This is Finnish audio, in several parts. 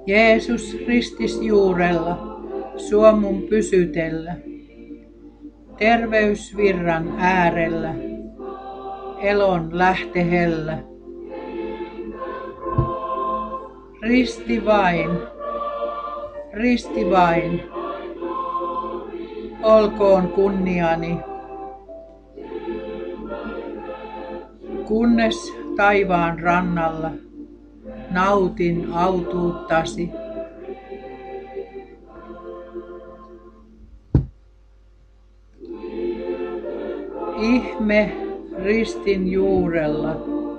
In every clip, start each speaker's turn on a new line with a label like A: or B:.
A: Jeesus ristis juurella, suomun pysytellä, terveysvirran äärellä, elon lähtehellä. Risti vain, olkoon kunniani, kunnes taivaan rannalla nautin autuuttasi. Ihme ristin juurella,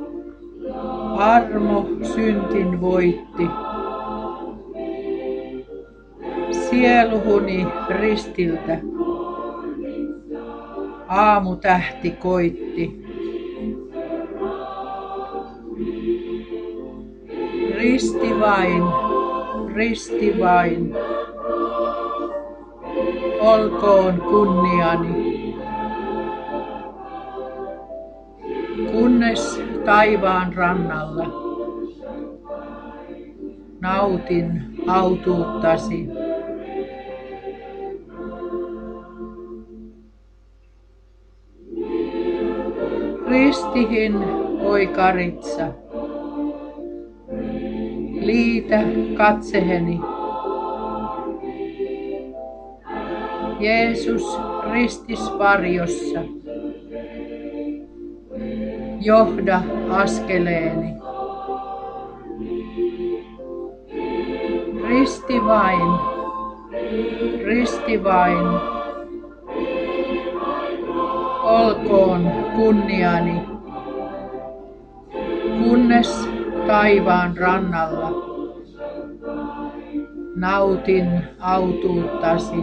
A: armo syntin voitti. Sieluhuni ristiltä aamutähti koitti. Risti vain, olkoon kunniani, kunnes taivaan rannalla nautin autuuttasi. Ristihin, oi Karitsa, liitä katseheni. Jeesus ristis varjossa, johda askeleeni. Risti vain, olkoon kunniani, kunnes taivaan rannalla nautin autuuttasi.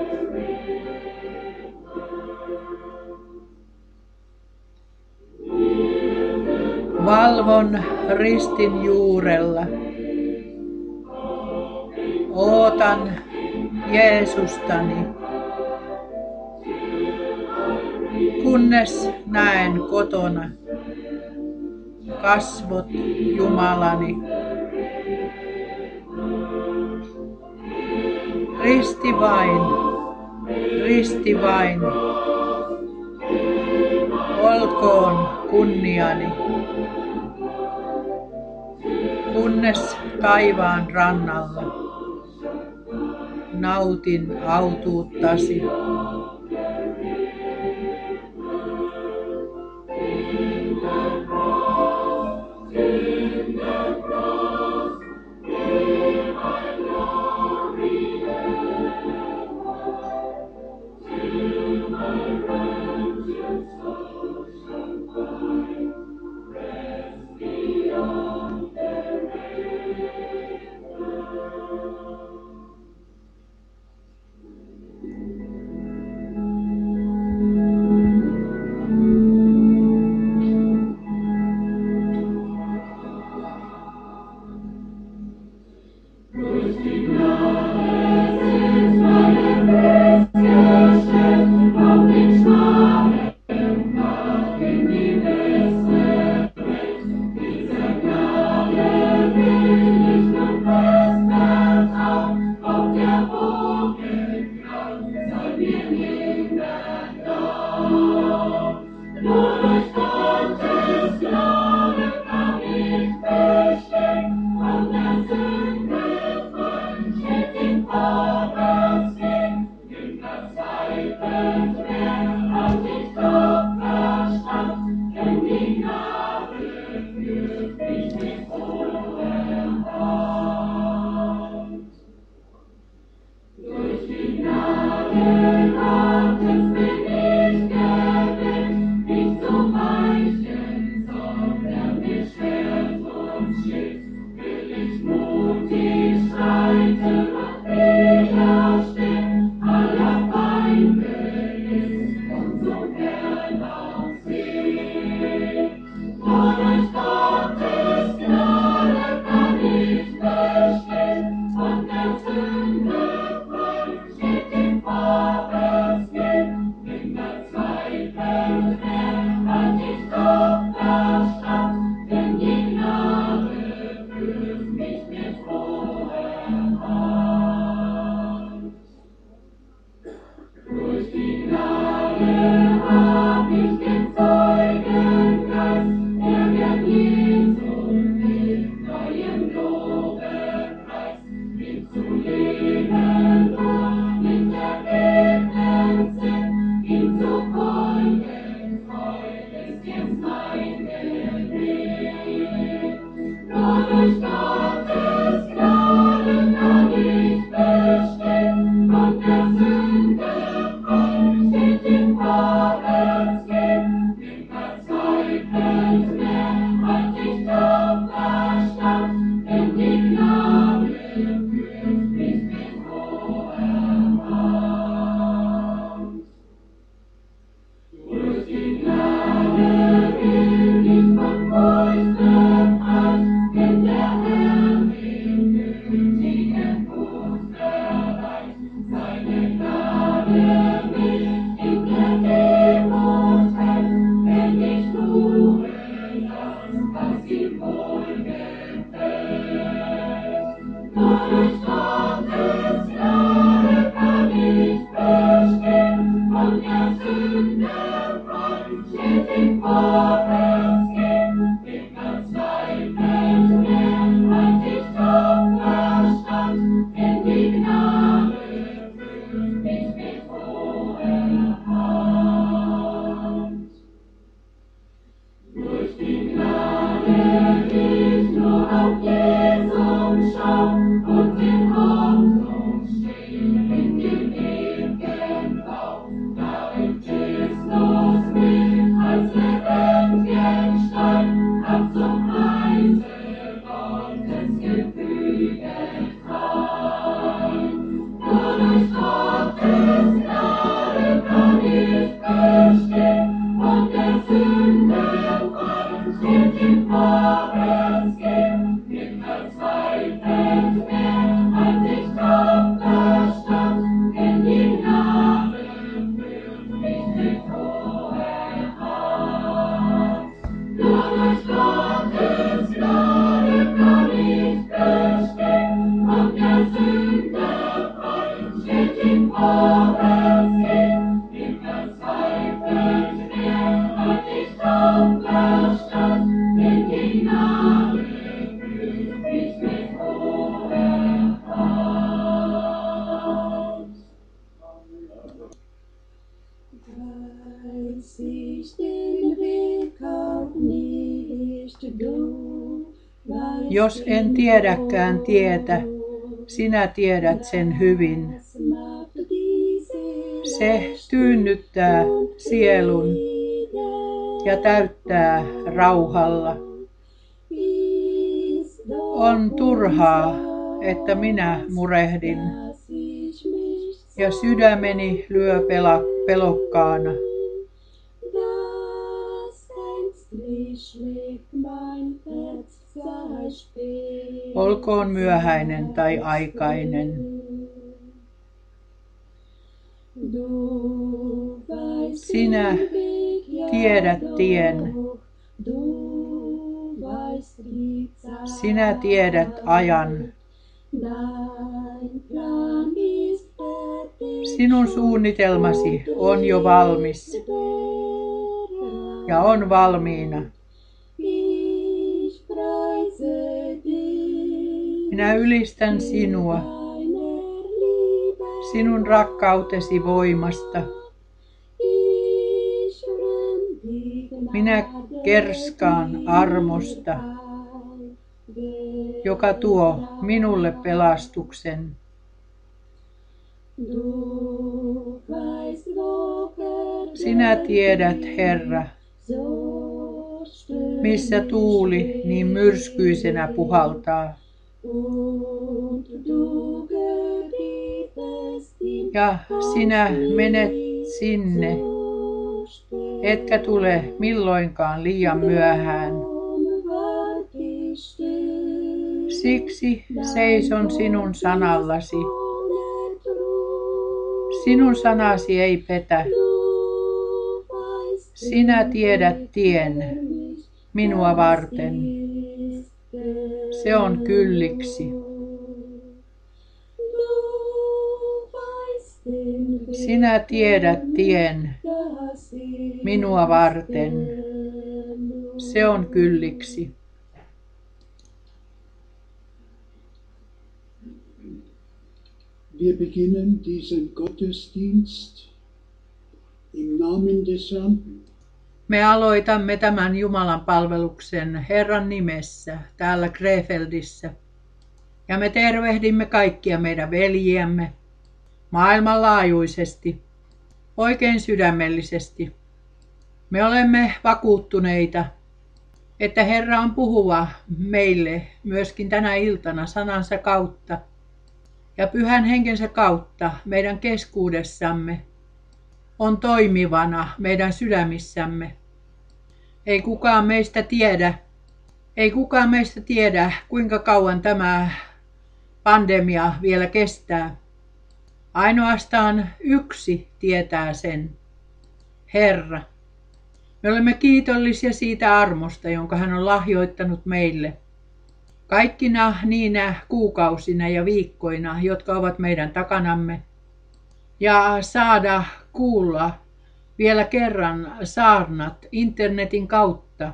A: Valvon ristin juurella, ootan Jeesustani, kunnes näen kotona kasvot Jumalani. Risti vain, olkoon kunniani, kunnes taivaan rannalla nautin autuuttasi. Jos en tiedäkään tietä, sinä tiedät sen hyvin. Se tyynnyttää sielun ja täyttää rauhalla. On turhaa, että minä murehdin ja sydämeni lyö pelokkaana. Olkoon myöhäinen tai aikainen. Sinä tiedät tien. Sinä tiedät ajan. Sinun suunnitelmasi on jo valmis ja on valmiina. Minä ylistän sinua, sinun rakkautesi voimasta. Minä kerskaan armosta, joka tuo minulle pelastuksen. Sinä tiedät, Herra, missä tuuli niin myrskyisenä puhaltaa. Ja sinä menet sinne, etkä tule milloinkaan liian myöhään. Siksi seison sinun sanallasi. Sinun sanasi ei petä. Sinä tiedät tien minua varten. Se on kylliksi. Sinä tiedät tien minua varten. Se on kylliksi.
B: Wir beginnen diesen Gottesdienst im Namen des Herrn
A: Me aloitamme tämän Jumalan palveluksen Herran nimessä täällä Krefeldissä. Ja me tervehdimme kaikkia meidän veljiämme maailmanlaajuisesti, oikein sydämellisesti. Me olemme vakuuttuneita, että Herra on puhuva meille myöskin tänä iltana sanansa kautta ja Pyhän Henkensä kautta meidän keskuudessamme on toimivana meidän sydämissämme. Ei kukaan meistä tiedä, kuinka kauan tämä pandemia vielä kestää. Ainoastaan yksi tietää sen, Herra. Me olemme kiitollisia siitä armosta, jonka hän on lahjoittanut meille. Kaikkina niinä kuukausina ja viikkoina, jotka ovat meidän takanamme. Ja saada kuulla vielä kerran saarnat internetin kautta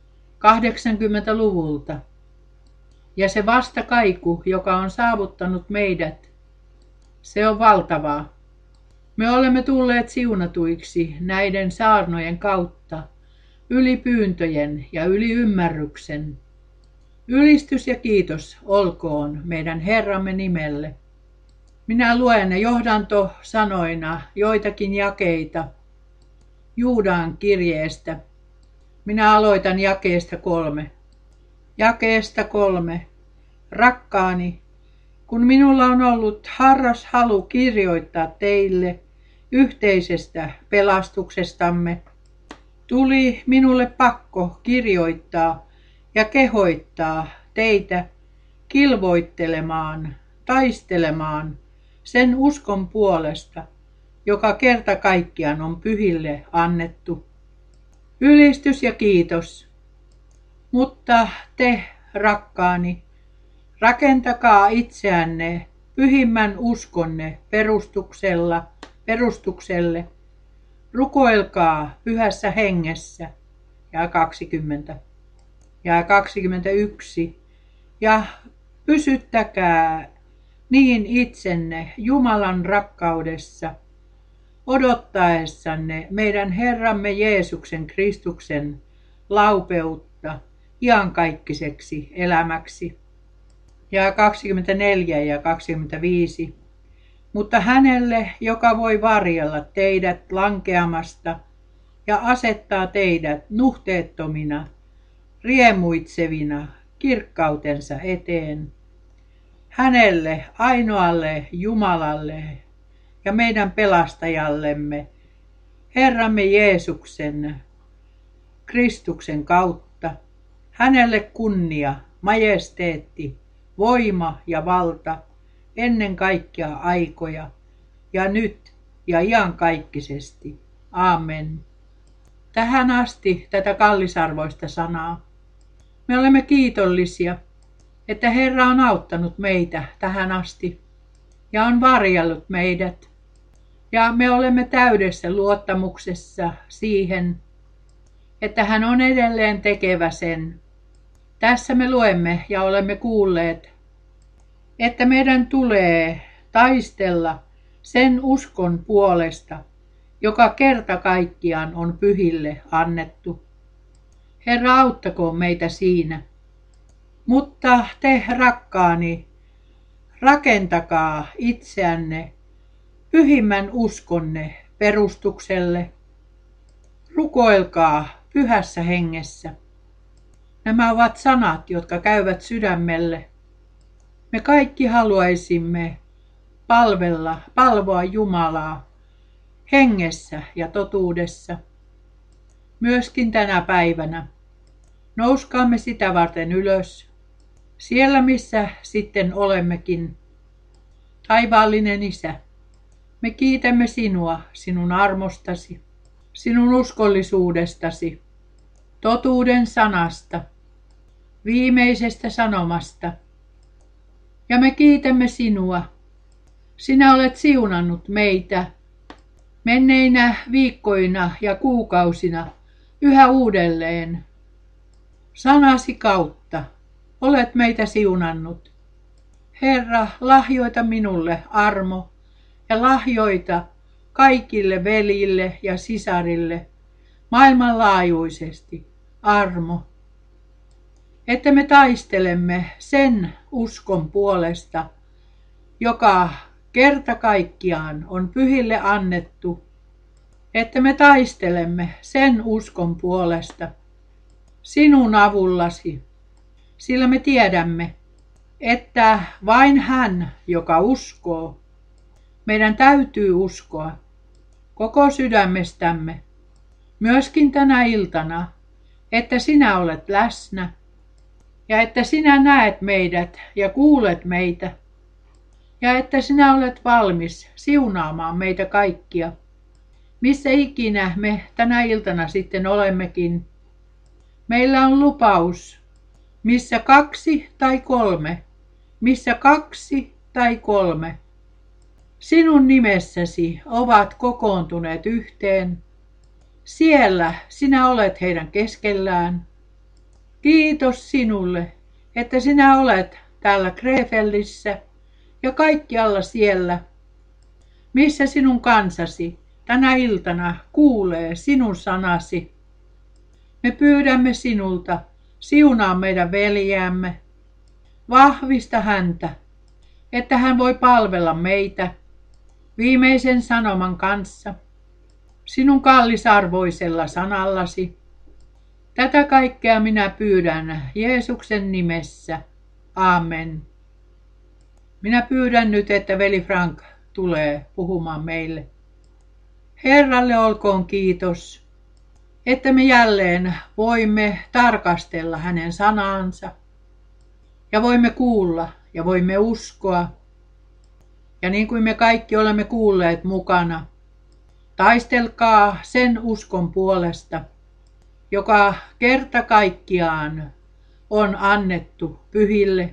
A: 80-luvulta. Ja se vastakaiku, joka on saavuttanut meidät, se on valtavaa. Me olemme tulleet siunatuiksi näiden saarnojen kautta, yli pyyntöjen ja yli ymmärryksen. Ylistys ja kiitos olkoon meidän Herramme nimelle. Minä luen johdantosanoina joitakin jakeita Juudan kirjeestä. Minä aloitan jakeesta 3. Jakeesta 3. Rakkaani, kun minulla on ollut harras halu kirjoittaa teille yhteisestä pelastuksestamme, tuli minulle pakko kirjoittaa ja kehoittaa teitä kilvoittelemaan, taistelemaan sen uskon puolesta, joka kerta kaikkiaan on pyhille annettu. Ylistys ja kiitos. Mutta te, rakkaani, rakentakaa itseänne pyhimmän uskonne perustukselle. Rukoilkaa pyhässä hengessä. Ja 20. Ja 21. Ja pysyttäkää niin itsenne Jumalan rakkaudessa, odottaessanne meidän Herramme Jeesuksen Kristuksen laupeutta iankaikkaiseksi elämäksi. Ja 24 ja 25. Mutta hänelle, joka voi varjella teidät lankeamasta ja asettaa teidät nuhteettomina, riemuitsevina kirkkautensa eteen. Hänelle, ainoalle Jumalalle ja meidän pelastajallemme, Herramme Jeesuksen, Kristuksen kautta, hänelle kunnia, majesteetti, voima ja valta ennen kaikkia aikoja ja nyt ja iankaikkisesti. Aamen. Tähän asti tätä kallisarvoista sanaa. Me olemme kiitollisia, että Herra on auttanut meitä tähän asti ja on varjellut meidät. Ja me olemme täydessä luottamuksessa siihen, että hän on edelleen tekevä sen. Tässä me luemme ja olemme kuulleet, että meidän tulee taistella sen uskon puolesta, joka kerta kaikkiaan on pyhille annettu. Herra, auttakoon meitä siinä. Mutta te, rakkaani, rakentakaa itseänne pyhimmän uskonne perustukselle. Rukoilkaa pyhässä hengessä. Nämä ovat sanat, jotka käyvät sydämelle. Me kaikki haluaisimme palvoa Jumalaa hengessä ja totuudessa. Myöskin tänä päivänä. Nouskaamme sitä varten ylös. Siellä missä sitten olemmekin. Taivaallinen Isä, me kiitämme sinua, sinun armostasi, sinun uskollisuudestasi, totuuden sanasta, viimeisestä sanomasta. Ja me kiitämme sinua. Sinä olet siunannut meitä menneinä viikkoina ja kuukausina yhä uudelleen. Sanasi kautta olet meitä siunannut. Herra, lahjoita minulle armo ja lahjoita kaikille veljille ja sisarille maailmanlaajuisesti armo, että me taistelemme sen uskon puolesta, joka kerta kaikkiaan on pyhille annettu, että me taistelemme sen uskon puolesta sinun avullasi, sillä me tiedämme, että vain hän, joka uskoo, meidän täytyy uskoa koko sydämestämme, myöskin tänä iltana, että sinä olet läsnä ja että sinä näet meidät ja kuulet meitä ja että sinä olet valmis siunaamaan meitä kaikkia, missä ikinä me tänä iltana sitten olemmekin. Meillä on lupaus, missä 2 tai 3, missä 2 tai 3 sinun nimessäsi ovat kokoontuneet yhteen. Siellä sinä olet heidän keskellään. Kiitos sinulle, että sinä olet täällä Krefeldissä ja kaikkialla siellä, missä sinun kansasi tänä iltana kuulee sinun sanasi. Me pyydämme sinulta, siunaa meidän veljäämme, vahvista häntä, että hän voi palvella meitä viimeisen sanoman kanssa, sinun kallisarvoisella sanallasi. Tätä kaikkea minä pyydän Jeesuksen nimessä. Amen. Minä pyydän nyt, että veli Frank tulee puhumaan meille. Herralle olkoon kiitos, että me jälleen voimme tarkastella hänen sanaansa ja voimme kuulla ja voimme uskoa. Ja niin kuin me kaikki olemme kuulleet mukana, taistelkaa sen uskon puolesta, joka kerta kaikkiaan on annettu pyhille.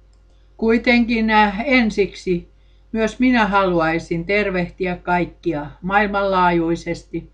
A: Kuitenkin ensiksi myös minä haluaisin tervehtiä kaikkia maailmanlaajuisesti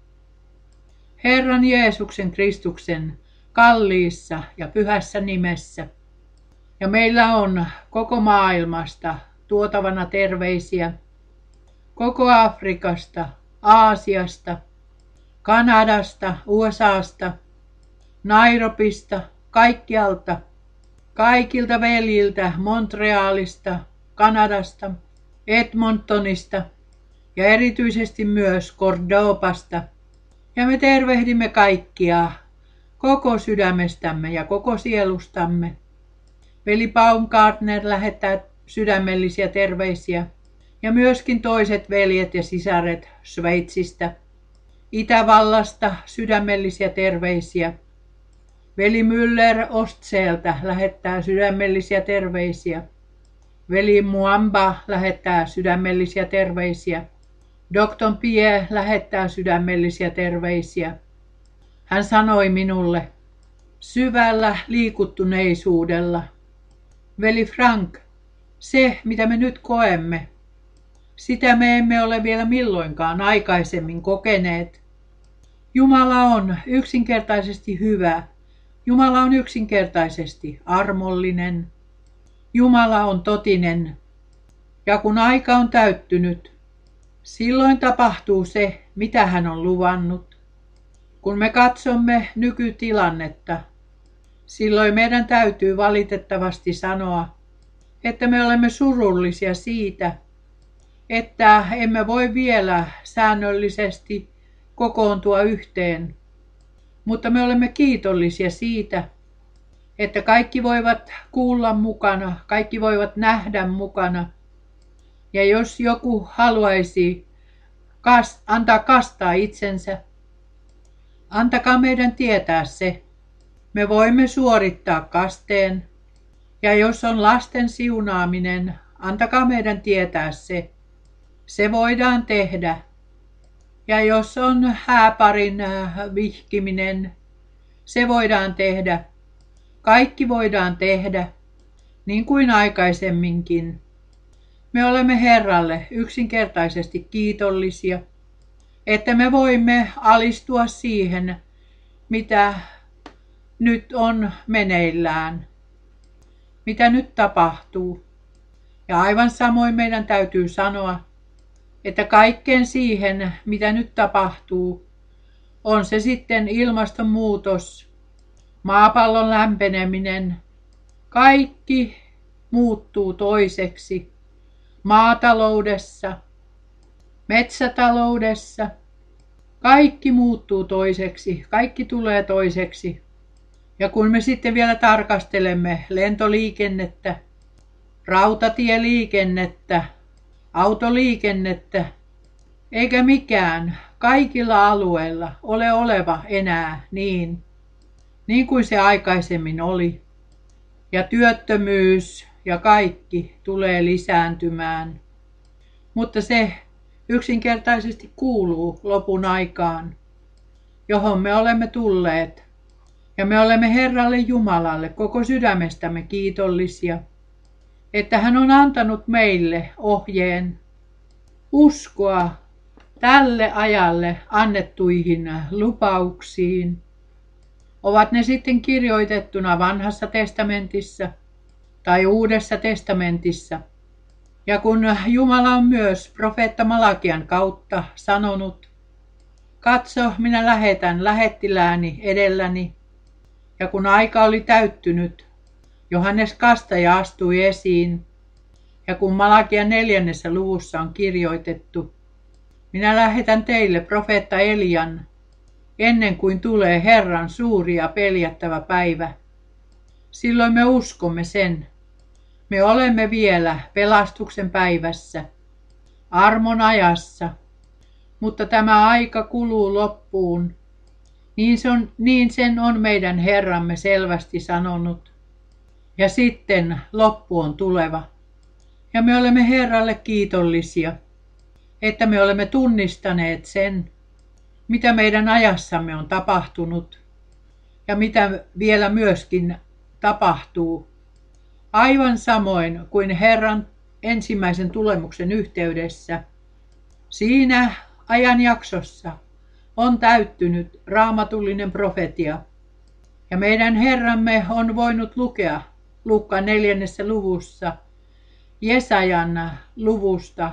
A: Herran Jeesuksen Kristuksen kalliissa ja pyhässä nimessä. Ja meillä on koko maailmasta tuotavana terveisiä, koko Afrikasta, Aasiasta, Kanadasta, USAsta, Nairobista, kaikkialta, kaikilta veljiltä, Montrealista, Kanadasta, Edmontonista ja erityisesti myös Cordobasta. Ja me tervehdimme kaikkia koko sydämestämme ja koko sielustamme. Veli Baumgartner lähettää sydämellisiä terveisiä ja myöskin toiset veljet ja sisaret Sveitsistä, Itävallasta sydämellisiä terveisiä. Veli Müller Ostseeltä lähettää sydämellisiä terveisiä. Veli Muamba lähettää sydämellisiä terveisiä. Dr. Pierre lähettää sydämellisiä terveisiä. Hän sanoi minulle syvällä liikuttuneisuudella, veli Frank, se mitä me nyt koemme, sitä me emme ole vielä milloinkaan aikaisemmin kokeneet. Jumala on yksinkertaisesti hyvä. Jumala on yksinkertaisesti armollinen. Jumala on totinen. Ja kun aika on täyttynyt, silloin tapahtuu se, mitä hän on luvannut. Kun me katsomme nykytilannetta, silloin meidän täytyy valitettavasti sanoa, että me olemme surullisia siitä, että emme voi vielä säännöllisesti kokoontua yhteen. Mutta me olemme kiitollisia siitä, että kaikki voivat kuulla mukana, kaikki voivat nähdä mukana. Ja jos joku haluaisi antaa kastaa itsensä, antakaa meidän tietää se. Me voimme suorittaa kasteen. Ja jos on lasten siunaaminen, antakaa meidän tietää se. Se voidaan tehdä. Ja jos on hääparin vihkiminen, se voidaan tehdä. Kaikki voidaan tehdä, niin kuin aikaisemminkin. Me olemme Herralle yksinkertaisesti kiitollisia, että me voimme alistua siihen, mitä nyt on meneillään, mitä nyt tapahtuu. Ja aivan samoin meidän täytyy sanoa, että kaikkeen siihen, mitä nyt tapahtuu, On se sitten ilmastonmuutos, maapallon lämpeneminen, kaikki muuttuu toiseksi. Maataloudessa, metsätaloudessa, kaikki muuttuu toiseksi, kaikki tulee toiseksi. Ja kun me sitten vielä tarkastelemme lentoliikennettä, rautatieliikennettä, autoliikennettä, eikä mikään kaikilla alueilla ole oleva enää niin kuin se aikaisemmin oli. Ja työttömyys ja kaikki tulee lisääntymään. Mutta se yksinkertaisesti kuuluu lopun aikaan, johon me olemme tulleet. Ja me olemme Herralle Jumalalle koko sydämestämme kiitollisia, että hän on antanut meille ohjeen uskoa tälle ajalle annettuihin lupauksiin. Ovat ne sitten kirjoitettuna Vanhassa testamentissa tai Uudessa testamentissa. Ja kun Jumala on myös profeetta Malakian kautta sanonut, katso, minä lähetän lähettilääni edelläni. Ja kun aika oli täyttynyt, Johannes Kastaja astui esiin. Ja kun Malakian 4. luvussa on kirjoitettu, minä lähetän teille profeetta Elian, ennen kuin tulee Herran suuri ja peljättävä päivä. Silloin me uskomme sen. Me olemme vielä pelastuksen päivässä, armon ajassa, mutta tämä aika kuluu loppuun. Niin sen on meidän Herramme selvästi sanonut. Ja sitten loppu on tuleva. Ja me olemme Herralle kiitollisia, että me olemme tunnistaneet sen, mitä meidän ajassamme on tapahtunut ja mitä vielä myöskin tapahtuu. Aivan samoin kuin Herran ensimmäisen tulemuksen yhteydessä. Siinä ajanjaksossa on täyttynyt raamatullinen profetia. Ja meidän Herramme on voinut lukea Luukkaan 4. luvussa Jesajan luvusta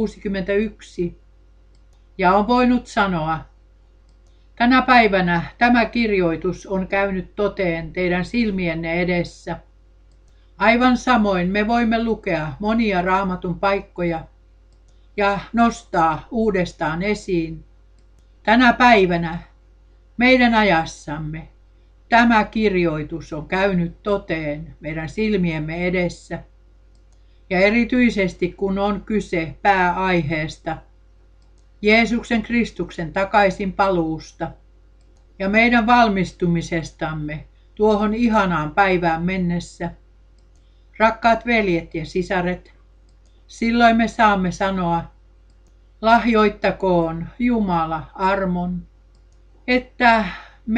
A: 61. Ja on voinut sanoa, tänä päivänä tämä kirjoitus on käynyt toteen teidän silmienne edessä. Aivan samoin me voimme lukea monia raamatun paikkoja ja nostaa uudestaan esiin. Tänä päivänä meidän ajassamme tämä kirjoitus on käynyt toteen meidän silmiemme edessä. Ja erityisesti kun on kyse pääaiheesta, Jeesuksen Kristuksen takaisin paluusta ja meidän valmistumisestamme tuohon ihanaan päivään mennessä. Rakkaat veljet ja sisaret, silloin me saamme sanoa, lahjoittakoon Jumala armon, että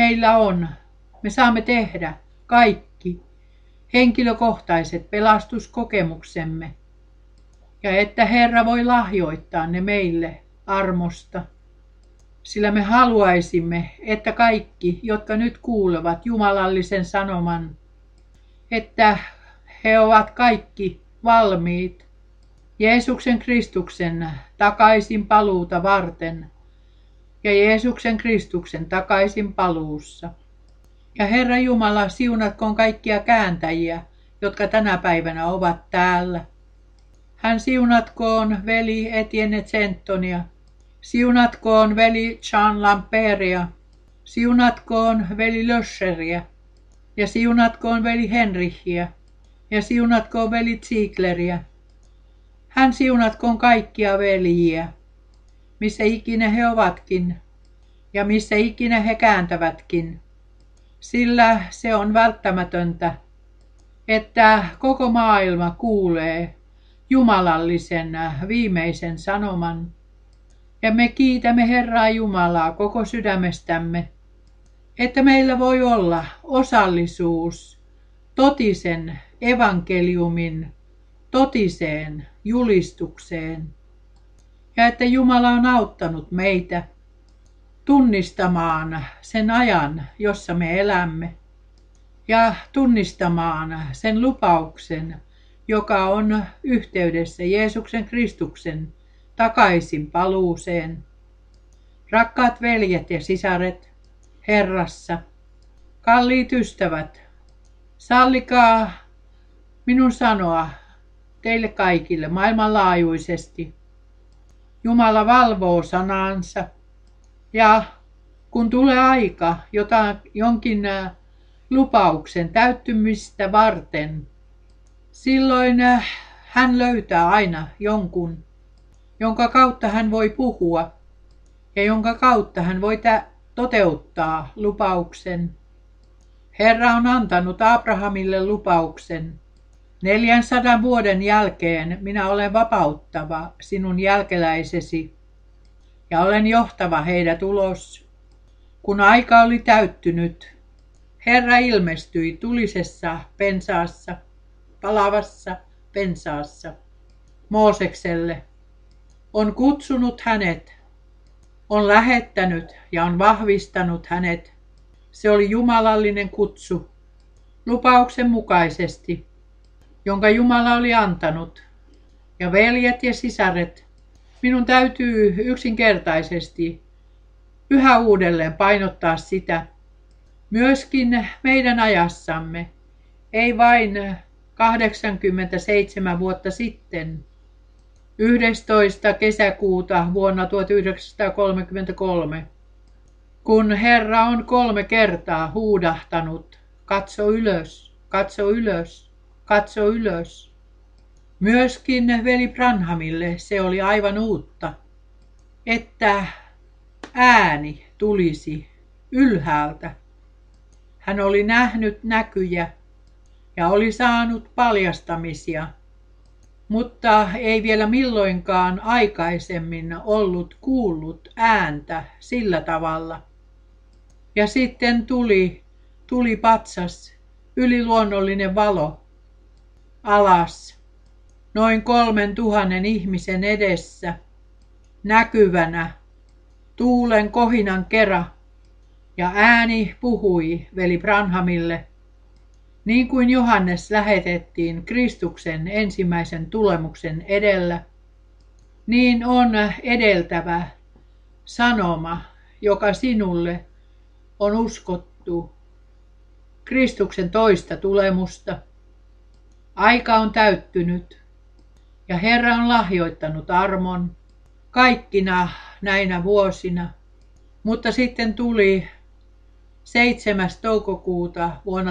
A: me saamme tehdä kaikki henkilökohtaiset pelastuskokemuksemme ja että Herra voi lahjoittaa ne meille armosta. Sillä me haluaisimme, että kaikki, jotka nyt kuulevat jumalallisen sanoman, että he ovat kaikki valmiit Jeesuksen Kristuksen takaisin paluuta varten ja Jeesuksen Kristuksen takaisin paluussa. Ja Herra Jumala, siunatkoon kaikkia kääntäjiä, jotka tänä päivänä ovat täällä. Hän siunatkoon veli Etienne Centonia, siunatkoon veli Jean Lamperia, siunatkoon veli Löscheria ja siunatkoon veli Henrichia ja siunatkoon veli Ziegleria. Hän siunatkoon kaikkia veljiä, missä ikinä he ovatkin ja missä ikinä he kääntävätkin, sillä se on välttämätöntä, että koko maailma kuulee jumalallisen viimeisen sanoman. Ja me kiitämme Herraa Jumalaa koko sydämestämme, että meillä voi olla osallisuus totisen evankeliumin totiseen julistukseen. Ja että Jumala on auttanut meitä tunnistamaan sen ajan, jossa me elämme. Ja tunnistamaan sen lupauksen, joka on yhteydessä Jeesuksen Kristuksen takaisin paluuseen. Rakkaat veljet ja sisaret, Herrassa. Kalliit ystävät, sallikaa minun sanoa teille kaikille maailmanlaajuisesti. Jumala valvoo sanansa ja kun tulee aika jonkin lupauksen täyttymistä varten, silloin hän löytää aina jonkun, jonka kautta hän voi puhua ja jonka kautta hän voi toteuttaa lupauksen. Herra on antanut Abrahamille lupauksen. 400 vuoden jälkeen minä olen vapauttava sinun jälkeläisesi ja olen johtava heidät ulos. Kun aika oli täyttynyt, Herra ilmestyi tulisessa pensaassa, palavassa pensaassa, Moosekselle. On kutsunut hänet, on lähettänyt ja on vahvistanut hänet. Se oli jumalallinen kutsu, lupauksen mukaisesti, jonka Jumala oli antanut. Ja veljet ja sisaret, minun täytyy yksinkertaisesti yhä uudelleen painottaa sitä, myöskin meidän ajassamme, ei vain 87 vuotta sitten, 11. kesäkuuta vuonna 1933, kun Herra on 3 kertaa huudahtanut, katso ylös, katso ylös, katso ylös. Myöskin veli Branhamille se oli aivan uutta, että ääni tulisi ylhäältä. Hän oli nähnyt näkyjä ja oli saanut paljastamisia, mutta ei vielä milloinkaan aikaisemmin ollut kuullut ääntä sillä tavalla. Ja sitten tuli patsas, yliluonnollinen valo, alas, noin 3000 ihmisen edessä, näkyvänä, tuulen kohinan kera, ja ääni puhui veli Branhamille, niin kuin Johannes lähetettiin Kristuksen ensimmäisen tulemuksen edellä, niin on edeltävä sanoma, joka sinulle on uskottu, Kristuksen toista tulemusta. Aika on täyttynyt ja Herra on lahjoittanut armon kaikkina näinä vuosina, mutta sitten tuli 7. toukokuuta vuonna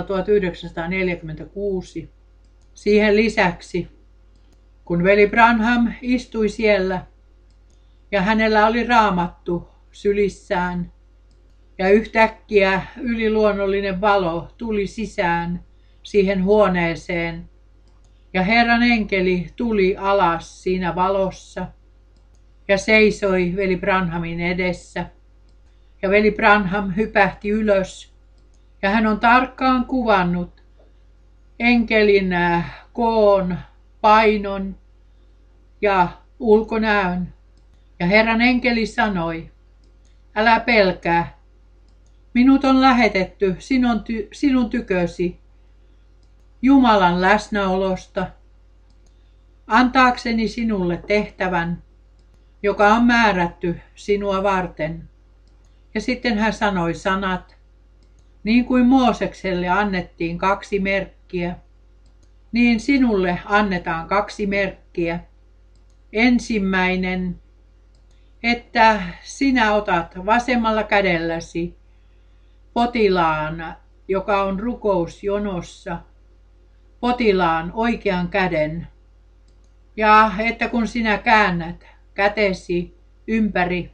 A: 1946 siihen lisäksi, kun veli Branham istui siellä ja hänellä oli raamattu sylissään ja yhtäkkiä yliluonnollinen valo tuli sisään siihen huoneeseen ja Herran enkeli tuli alas siinä valossa ja seisoi veli Branhamin edessä. Ja veli Branham hypähti ylös ja hän on tarkkaan kuvannut enkelin koon, painon ja ulkonäön. Ja Herran enkeli sanoi, älä pelkää, minut on lähetetty sinun tykösi Jumalan läsnäolosta, antaakseni sinulle tehtävän, joka on määrätty sinua varten. Ja sitten hän sanoi sanat, niin kuin Moosekselle annettiin 2 merkkiä, niin sinulle annetaan 2 merkkiä. Ensimmäinen, että sinä otat vasemmalla kädelläsi potilaan, joka on rukousjonossa, potilaan oikean käden. Ja että kun sinä käännät kätesi ympäri,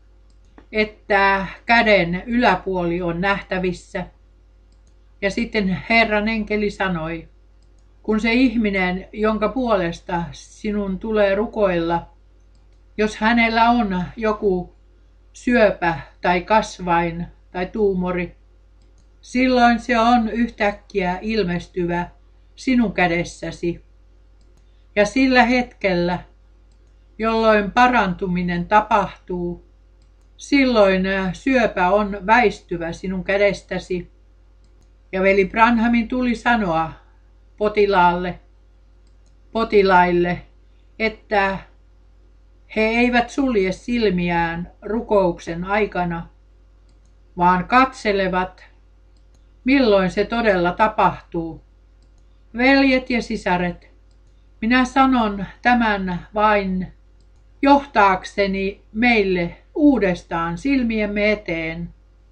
A: että käden yläpuoli on nähtävissä. Ja sitten Herran enkeli sanoi, kun se ihminen, jonka puolesta sinun tulee rukoilla, jos hänellä on joku syöpä tai kasvain tai tuumori, silloin se on yhtäkkiä ilmestyvä sinun kädessäsi. Ja sillä hetkellä, jolloin parantuminen tapahtuu, silloin syöpä on väistyvä sinun kädestäsi. Ja veli Branhamin tuli sanoa potilaille, että he eivät sulje silmiään rukouksen aikana, vaan katselevat, milloin se todella tapahtuu. Veljet ja sisaret, minä sanon tämän vain johtaakseni meille uudestaan silmiemme eteen,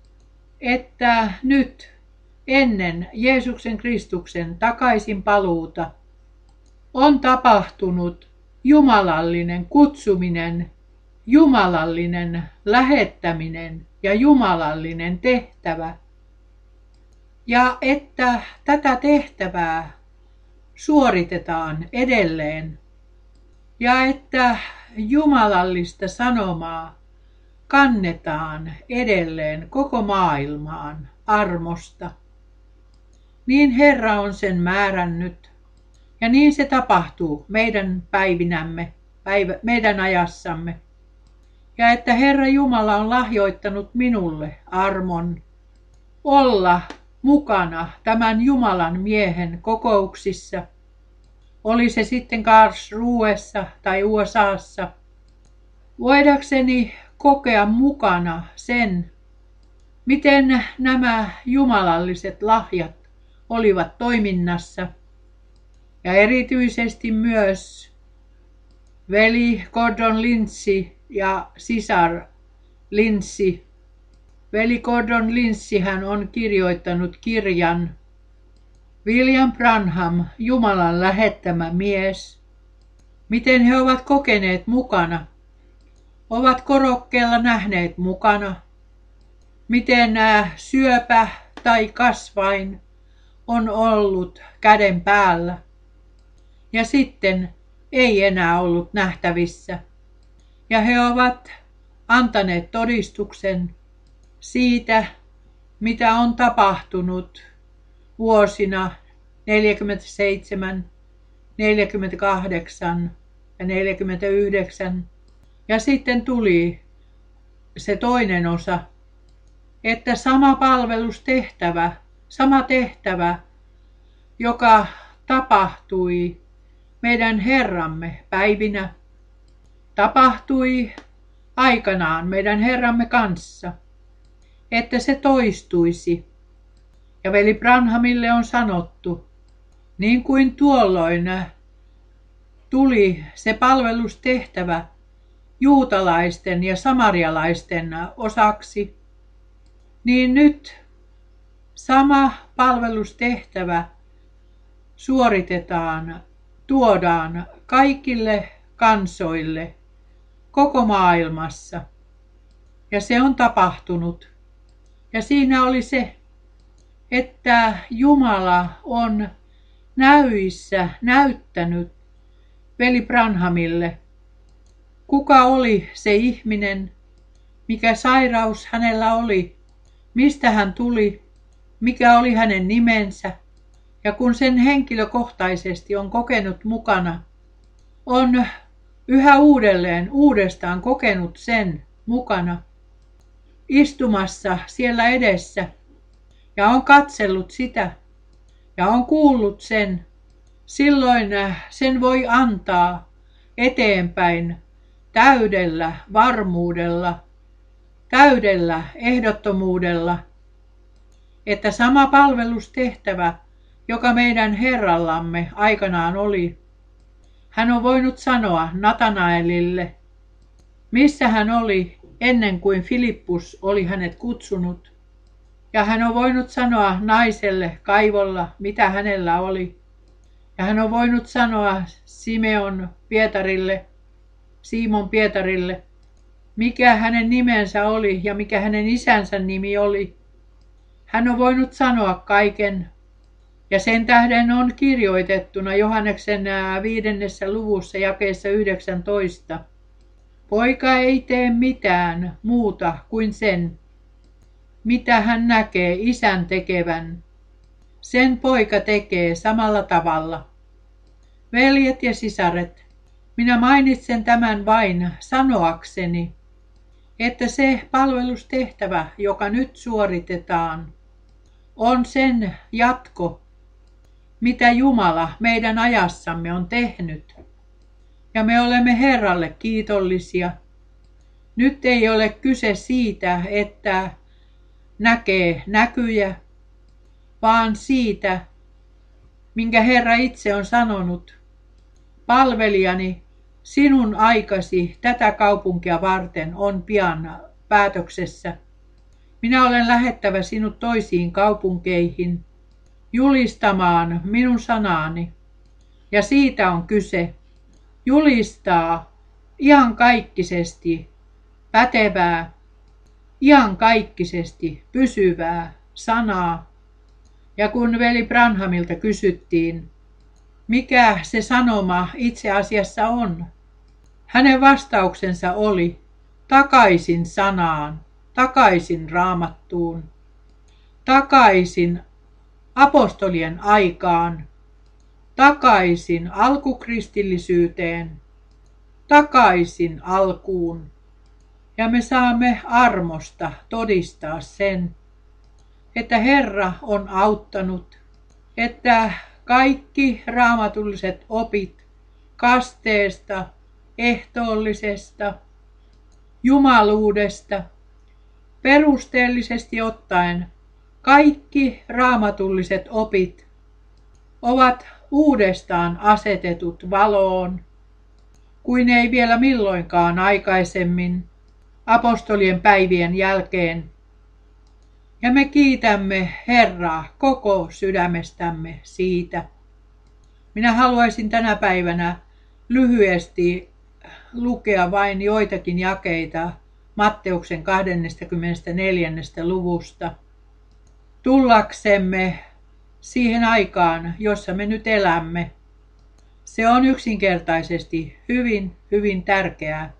A: että nyt ennen Jeesuksen Kristuksen takaisin paluuta on tapahtunut jumalallinen kutsuminen, jumalallinen lähettäminen ja jumalallinen tehtävä. Ja että tätä tehtävää suoritetaan edelleen ja että jumalallista sanomaa kannetaan edelleen koko maailmaan armosta. Niin Herra on sen määrännyt ja niin se tapahtuu meidän päivinämme, meidän ajassamme. Ja että Herra Jumala on lahjoittanut minulle armon olla mukana tämän Jumalan miehen kokouksissa. Oli se sitten Karlsruhessa tai USAssa. Voidakseni kokea mukana sen, miten nämä jumalalliset lahjat olivat toiminnassa. Ja erityisesti myös veli Gordon Lindsay ja sisar Lindsay. Veli Gordon Lindsay hän on kirjoittanut kirjan William Branham, Jumalan lähettämä mies. Miten he ovat kokeneet mukana, ovat korokkeella nähneet mukana, miten syöpä tai kasvain on ollut käden päällä ja sitten ei enää ollut nähtävissä. Ja he ovat antaneet todistuksen siitä, mitä on tapahtunut vuosina 47, 48 ja 49. Ja sitten tuli se toinen osa, että sama palvelustehtävä, sama tehtävä, joka tapahtui meidän Herramme päivinä, tapahtui aikanaan meidän Herramme kanssa, että se toistuisi. Ja veli Branhamille on sanottu, niin kuin tuolloin tuli se palvelustehtävä juutalaisten ja samarialaisten osaksi, niin nyt sama palvelustehtävä suoritetaan, tuodaan kaikille kansoille koko maailmassa. Ja se on tapahtunut. Ja siinä oli se, että Jumala on näyissä näyttänyt veli Branhamille, kuka oli se ihminen, mikä sairaus hänellä oli, mistä hän tuli, mikä oli hänen nimensä. Ja kun sen henkilökohtaisesti on kokenut mukana, on yhä uudestaan kokenut sen mukana, istumassa siellä edessä ja on katsellut sitä ja on kuullut sen, silloin sen voi antaa eteenpäin täydellä varmuudella, täydellä ehdottomuudella, että sama palvelustehtävä, joka meidän Herrallamme aikanaan oli, hän on voinut sanoa Natanaelille, missä hän oli ennen kuin Filippus oli hänet kutsunut. Ja hän on voinut sanoa naiselle kaivolla, mitä hänellä oli. Ja hän on voinut sanoa Simon Pietarille, mikä hänen nimensä oli ja mikä hänen isänsä nimi oli. Hän on voinut sanoa kaiken. Ja sen tähden on kirjoitettuna Johanneksen 5. luvussa jakeessa 19. Poika ei tee mitään muuta kuin sen, mitä hän näkee isän tekevän. Sen poika tekee samalla tavalla. Veljet ja sisaret, minä mainitsen tämän vain sanoakseni, että se palvelustehtävä, joka nyt suoritetaan, on sen jatko, mitä Jumala meidän ajassamme on tehnyt. Ja me olemme Herralle kiitollisia. Nyt ei ole kyse siitä, että näkee näkyjä, vaan siitä, minkä Herra itse on sanonut. Palvelijani, sinun aikasi tätä kaupunkia varten on pian päätöksessä. Minä olen lähettävä sinut toisiin kaupunkeihin julistamaan minun sanaani. Ja siitä on kyse. Julistaa iankaikkisesti pätevää, iankaikkisesti pysyvää sanaa. Ja kun veli Branhamilta kysyttiin, mikä se sanoma itse asiassa on, hänen vastauksensa oli takaisin sanaan, takaisin Raamattuun, takaisin apostolien aikaan, takaisin alkukristillisyyteen, takaisin alkuun. Ja me saamme armosta todistaa sen, että Herra on auttanut, että kaikki raamatulliset opit kasteesta, ehtoollisesta, jumaluudesta, perusteellisesti ottaen kaikki raamatulliset opit ovat uudestaan asetetut valoon, kuin ei vielä milloinkaan aikaisemmin apostolien päivien jälkeen. Ja me kiitämme Herraa koko sydämestämme siitä. Minä haluaisin tänä päivänä lyhyesti lukea vain joitakin jakeita Matteuksen 24. luvusta. Tullaksemme siihen aikaan, jossa me nyt elämme. Se on yksinkertaisesti hyvin, hyvin tärkeää.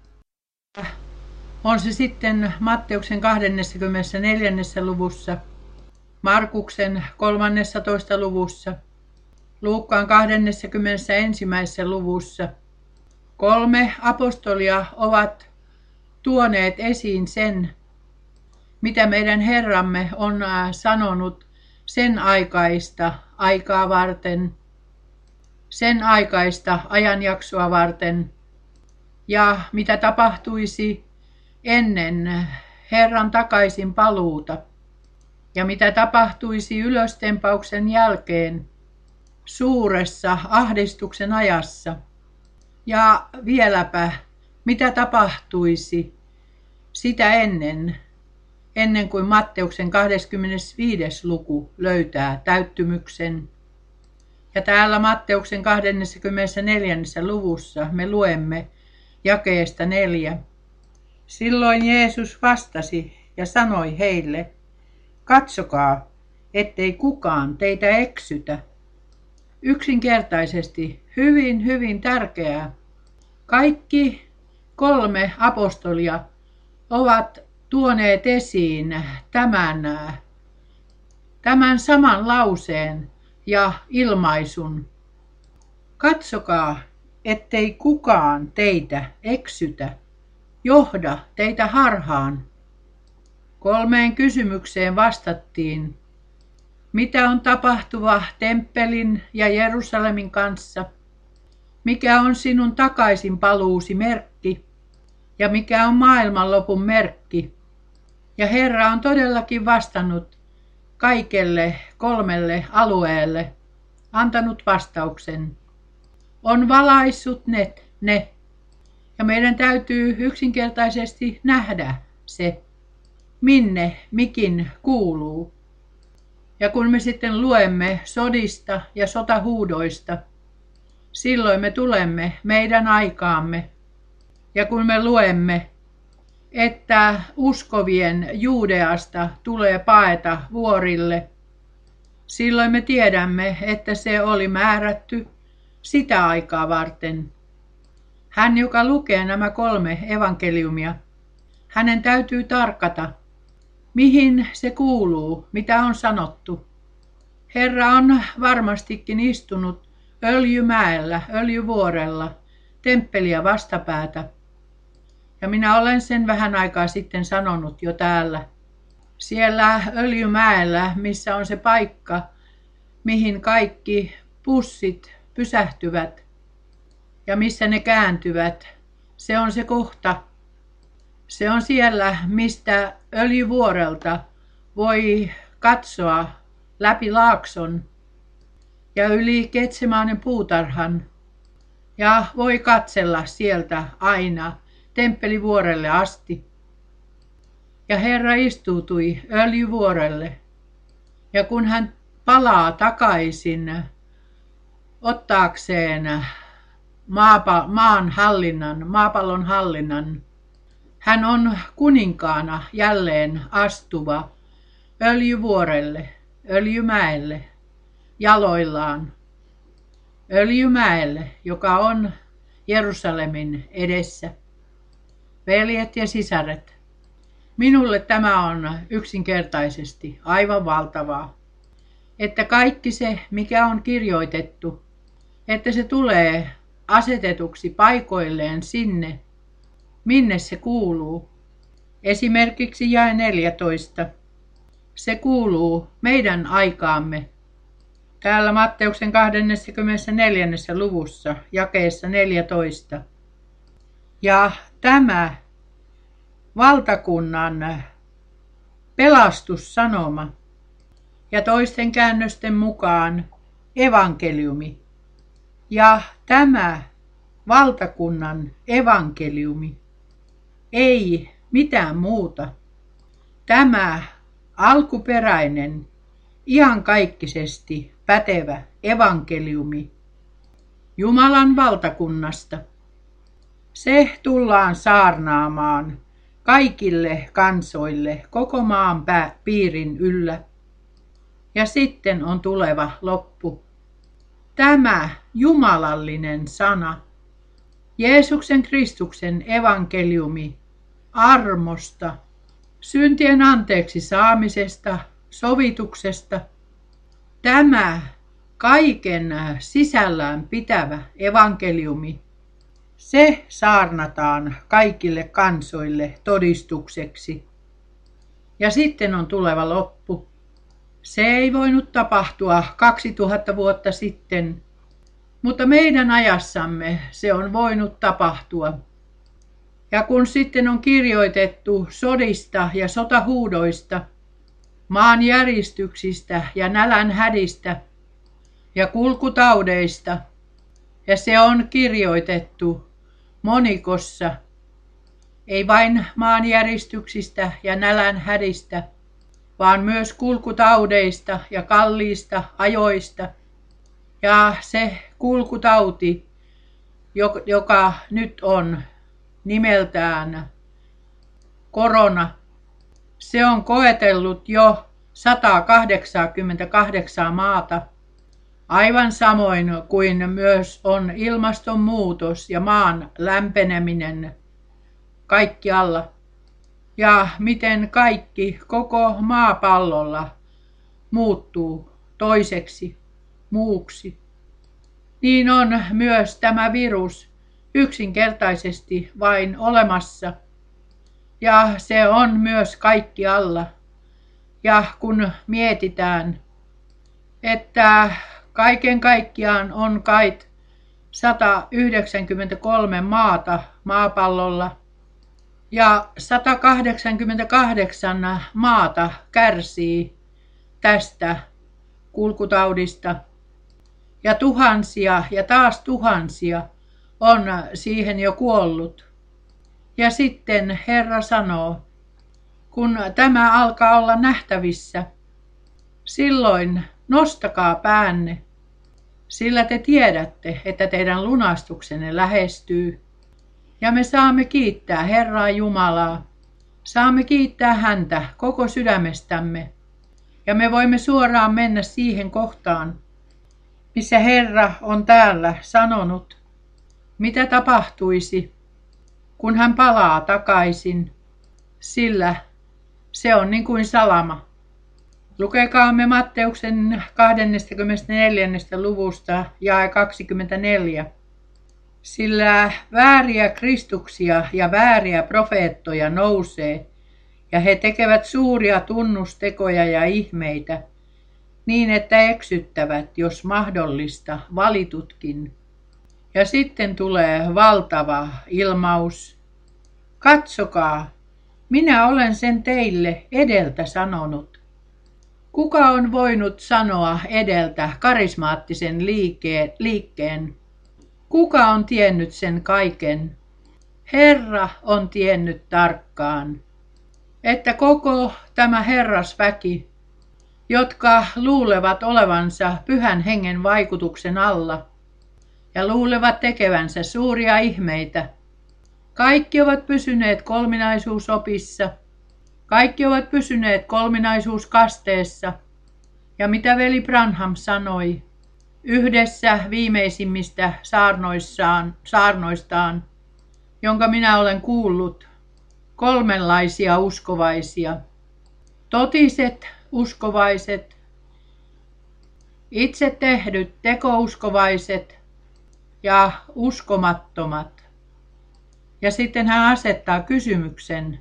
A: On se sitten Matteuksen 24. luvussa, Markuksen 13. luvussa, Luukkaan 21. luvussa. 3 apostolia ovat tuoneet esiin sen, mitä meidän Herramme on sanonut sen aikaista aikaa varten, sen aikaista ajanjaksoa varten ja mitä tapahtuisi ennen Herran takaisin paluuta ja mitä tapahtuisi ylöstempauksen jälkeen suuressa ahdistuksen ajassa ja vieläpä mitä tapahtuisi sitä ennen kuin Matteuksen 25. luku löytää täyttymyksen. Ja täällä Matteuksen 24. luvussa me luemme jakeesta 4. Silloin Jeesus vastasi ja sanoi heille, katsokaa, ettei kukaan teitä eksytä. Yksinkertaisesti hyvin, hyvin tärkeää. Kaikki 3 apostolia ovat tuoneet esiin tämän saman lauseen ja ilmaisun. Katsokaa, ettei kukaan teitä eksytä, johda teitä harhaan. 3 kysymykseen vastattiin. Mitä on tapahtuva temppelin ja Jerusalemin kanssa? Mikä on sinun takaisin paluusi merkki? Ja mikä on maailmanlopun merkki? Ja Herra on todellakin vastannut kaikelle 3 alueelle, antanut vastauksen. On valaissut ne. Ja meidän täytyy yksinkertaisesti nähdä se, minne mikin kuuluu. Ja kun me sitten luemme sodista ja sotahuudoista, silloin me tulemme meidän aikaamme. Ja kun me luemme, että uskovien Juudeasta tulee paeta vuorille, silloin me tiedämme, että se oli määrätty sitä aikaa varten. Hän, joka lukee nämä 3 evankeliumia, hänen täytyy tarkata, mihin se kuuluu, mitä on sanottu. Herra on varmastikin istunut Öljymäellä, Öljyvuorella, temppeliä vastapäätä. Ja minä olen sen vähän aikaa sitten sanonut jo täällä. Siellä Öljymäellä, missä on se paikka, mihin kaikki pussit pysähtyvät ja missä ne kääntyvät, se on se kohta. Se on siellä, mistä Öljyvuorelta voi katsoa läpi laakson ja yli Getsemaanen puutarhan ja voi katsella sieltä aina temppelivuorelle asti. Ja Herra istuutui öljyvuorelle. Ja kun hän palaa takaisin ottaakseen maapallon hallinnan, hän on kuninkaana jälleen astuva öljyvuorelle, öljymäelle, jaloillaan. Öljymäelle, joka on Jerusalemin edessä. Veljet ja sisaret, minulle tämä on yksinkertaisesti aivan valtavaa, että kaikki se, mikä on kirjoitettu, että se tulee asetetuksi paikoilleen sinne, minne se kuuluu. Esimerkiksi jae 14. Se kuuluu meidän aikaamme. Täällä Matteuksen 24. luvussa, jakeessa 14. Ja tämä valtakunnan pelastussanoma ja toisten käännösten mukaan evankeliumi. Ja tämä valtakunnan evankeliumi, ei mitään muuta. Tämä alkuperäinen, iankaikkisesti pätevä evankeliumi Jumalan valtakunnasta. Se tullaan saarnaamaan kaikille kansoille koko maan piirin yllä. Ja sitten on tuleva loppu. Tämä jumalallinen sana, Jeesuksen Kristuksen evankeliumi armosta, syntien anteeksi saamisesta, sovituksesta, tämä kaiken sisällään pitävä evankeliumi, se saarnataan kaikille kansoille todistukseksi. Ja sitten on tuleva loppu. Se ei voinut tapahtua 2000 vuotta sitten, mutta meidän ajassamme se on voinut tapahtua. Ja kun sitten on kirjoitettu sodista ja sotahuudoista, maanjäristyksistä ja nälänhädistä ja kulkutaudeista, ja se on kirjoitettu monikossa, ei vain maanjäristyksistä ja nälänhädistä, vaan myös kulkutaudeista ja kalliista ajoista. Ja se kulkutauti, joka nyt on nimeltään korona, se on koetellut jo 188 maata, aivan samoin kuin myös on ilmastonmuutos ja maan lämpeneminen kaikkialla. Ja miten kaikki koko maapallolla muuttuu toiseksi, muuksi. Niin on myös tämä virus yksinkertaisesti vain olemassa. Ja se on myös kaikkialla. Ja kun mietitään, että kaiken kaikkiaan on kai 193 maata maapallolla, ja 188 maata kärsii tästä kulkutaudista. Ja tuhansia ja taas tuhansia on siihen jo kuollut. Ja sitten Herra sanoo, kun tämä alkaa olla nähtävissä, silloin nostakaa päänne, sillä te tiedätte, että teidän lunastuksenne lähestyy. Ja me saamme kiittää Herraa Jumalaa. Saamme kiittää häntä koko sydämestämme. Ja me voimme suoraan mennä siihen kohtaan, missä Herra on täällä sanonut, mitä tapahtuisi, kun hän palaa takaisin, sillä se on niin kuin salama. Lukekaamme Matteuksen 24. luvusta jae 24. Sillä vääriä kristuksia ja vääriä profeettoja nousee, ja he tekevät suuria tunnustekoja ja ihmeitä, niin että eksyttävät, jos mahdollista, valitutkin. Ja sitten tulee valtava ilmaus. Katsokaa, minä olen sen teille edeltä sanonut. Kuka on voinut sanoa edeltä karismaattisen liikkeen? Kuka on tiennyt sen kaiken? Herra on tiennyt tarkkaan, että koko tämä herrasväki, jotka luulevat olevansa Pyhän Hengen vaikutuksen alla ja luulevat tekevänsä suuria ihmeitä, kaikki ovat pysyneet kolminaisuusopissa, kaikki ovat pysyneet kolminaisuuskasteessa, ja mitä veli Branham sanoi yhdessä viimeisimmistä saarnoistaan, jonka minä olen kuullut, kolmenlaisia uskovaisia. Totiset uskovaiset, itse tehdyt tekouskovaiset ja uskomattomat. Ja sitten hän asettaa kysymyksen,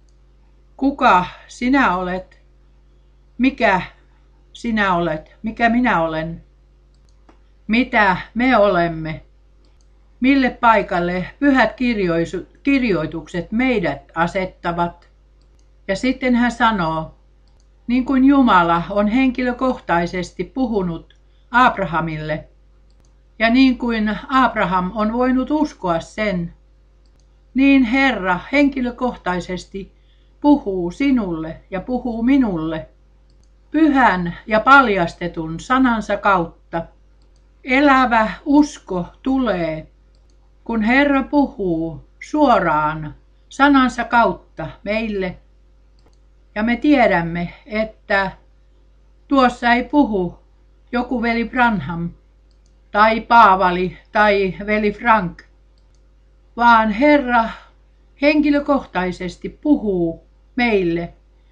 A: kuka sinä olet, mikä sinä olet, mikä minä olen, mitä me olemme, mille paikalle pyhät kirjoitukset meidät asettavat. Ja sitten hän sanoo, niin kuin Jumala on henkilökohtaisesti puhunut Abrahamille, ja niin kuin Abraham on voinut uskoa sen, niin Herra henkilökohtaisesti puhuu sinulle ja puhuu minulle pyhän ja paljastetun sanansa kautta. Elävä usko tulee, kun Herra puhuu suoraan sanansa kautta meille. Ja me tiedämme, että tuossa ei puhu joku veli Branham tai Paavali tai veli Frank, vaan Herra henkilökohtaisesti puhuu meille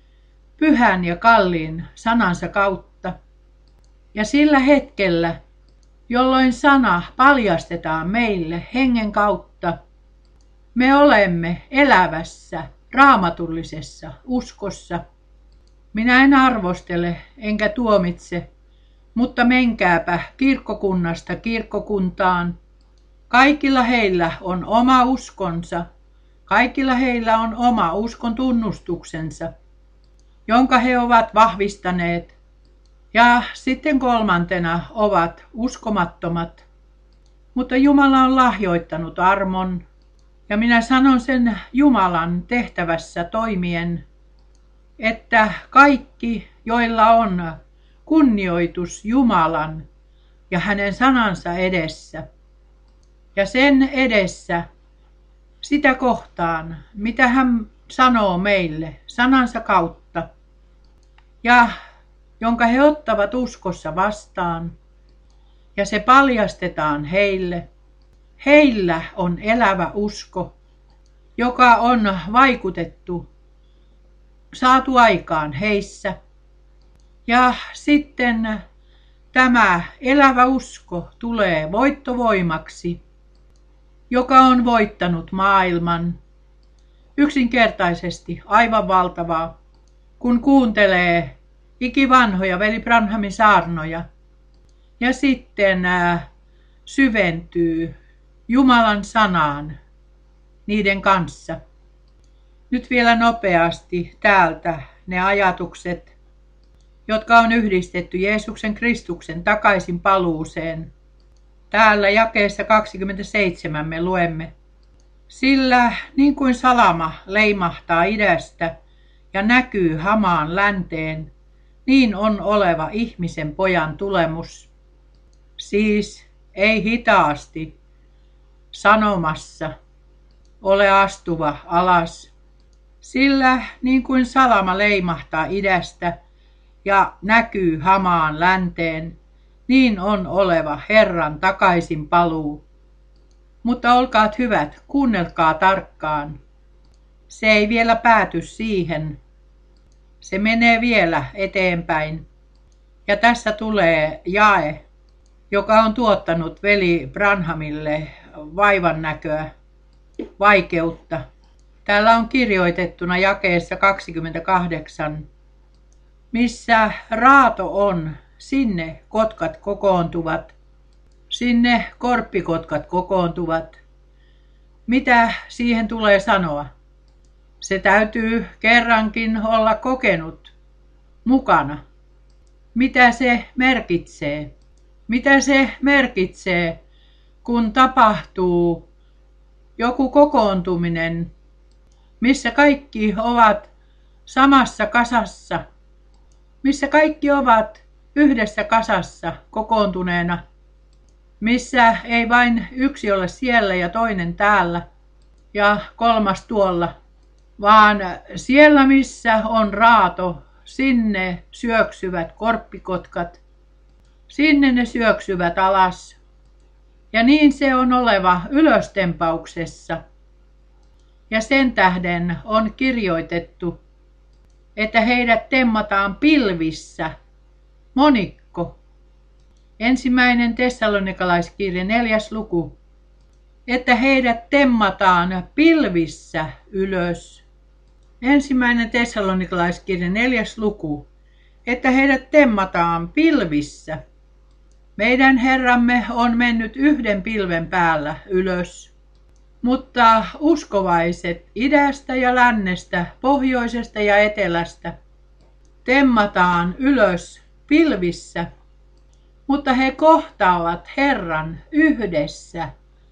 A: pyhän ja kalliin sanansa kautta. Ja sillä hetkellä, jolloin sana paljastetaan meille hengen kautta, me olemme elävässä, raamatullisessa uskossa. Minä en arvostele enkä tuomitse, mutta menkääpä kirkkokunnasta kirkkokuntaan. Kaikilla heillä on oma uskonsa, kaikilla heillä on oma uskon tunnustuksensa, jonka he ovat vahvistaneet. Ja sitten kolmantena ovat uskomattomat. Mutta Jumala on lahjoittanut armon, ja minä sanon sen Jumalan tehtävässä toimien, että kaikki, joilla on kunnioitus Jumalan ja hänen sanansa edessä, ja sen edessä sitä kohtaan, mitä hän sanoo meille sanansa kautta, ja jonka he ottavat uskossa vastaan, ja se paljastetaan heille. Heillä on elävä usko, joka on vaikutettu, saatu aikaan heissä. Ja sitten tämä elävä usko tulee voittovoimaksi, joka on voittanut maailman. Yksinkertaisesti aivan valtavaa, kun kuuntelee ikivanhoja veli Branhamin saarnoja ja sitten syventyy Jumalan sanaan niiden kanssa. Nyt vielä nopeasti täältä ne ajatukset, jotka on yhdistetty Jeesuksen Kristuksen takaisin paluuseen. Täällä jakeessa 27 me luemme. Sillä niin kuin salama leimahtaa idästä ja näkyy hamaan länteen, niin on oleva ihmisen pojan tulemus. Siis ei hitaasti sanomassa ole astuva alas. Sillä niin kuin salama leimahtaa idästä ja näkyy hamaan länteen, niin on oleva Herran takaisin paluu. Mutta olkaat hyvät, kuunnelkaa tarkkaan. Se ei vielä pääty siihen. Se menee vielä eteenpäin. Ja tässä tulee jae, joka on tuottanut veli Branhamille vaivan näköä, vaikeutta. Täällä on kirjoitettuna jakeessa 28, missä raato on, sinne kotkat kokoontuvat, sinne korppikotkat kokoontuvat. Mitä siihen tulee sanoa? Se täytyy kerrankin olla kokenut mukana. mitä se merkitsee. Mitä se merkitsee, kun tapahtuu joku kokoontuminen, missä kaikki ovat samassa kasassa, missä kaikki ovat yhdessä kasassa kokoontuneena, missä ei vain yksi ole siellä ja toinen täällä ja kolmas tuolla, vaan siellä missä on raato, sinne syöksyvät korppikotkat, sinne ne syöksyvät alas. Ja niin se on oleva ylöstempauksessa. Ja sen tähden on kirjoitettu, että heidät temmataan pilvissä, monikko. 1. Tessalonikalaiskirje 4. luku. Että heidät temmataan pilvissä ylös. 1. Tessalonikalaiskirje 4. luku. Että heidät temmataan pilvissä. Meidän Herramme on mennyt yhden pilven päällä ylös. Mutta uskovaiset idästä ja lännestä, pohjoisesta ja etelästä temmataan ylös pilvissä, mutta he kohtaavat Herran yhdessä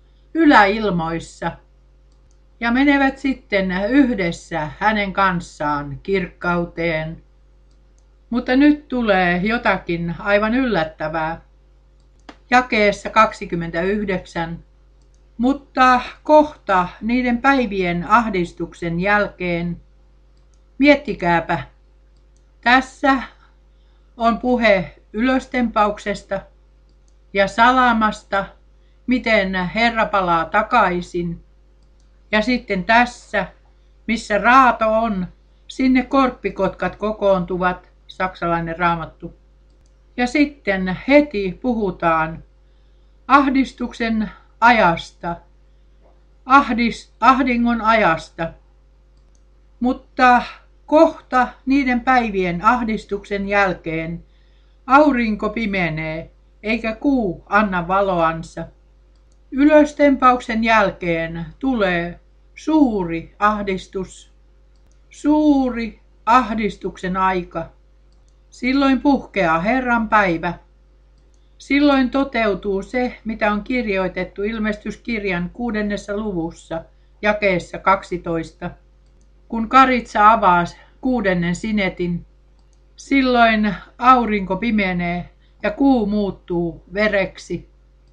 A: yläilmoissa ja menevät sitten yhdessä hänen kanssaan kirkkauteen. Mutta nyt tulee jotakin aivan yllättävää. Jakeessa 29. Mutta kohta niiden päivien ahdistuksen jälkeen, miettikääpä, tässä on puhe ylöstempauksesta ja salamasta, miten Herra palaa takaisin. Ja sitten tässä, missä raato on, sinne korppikotkat kokoontuvat, saksalainen raamattu. Ja sitten heti puhutaan ahdistuksen ajasta, ahdingon ajasta. Mutta kohta niiden päivien ahdistuksen jälkeen aurinko pimenee, eikä kuu anna valoansa. Ylöstempauksen jälkeen tulee suuri ahdistus, suuri ahdistuksen aika. Silloin puhkeaa Herran päivä. Silloin toteutuu se, mitä on kirjoitettu Ilmestyskirjan 6. luvussa, jakeessa 12. Kun karitsa avaa 6. sinetin, silloin aurinko pimenee ja kuu muuttuu vereksi.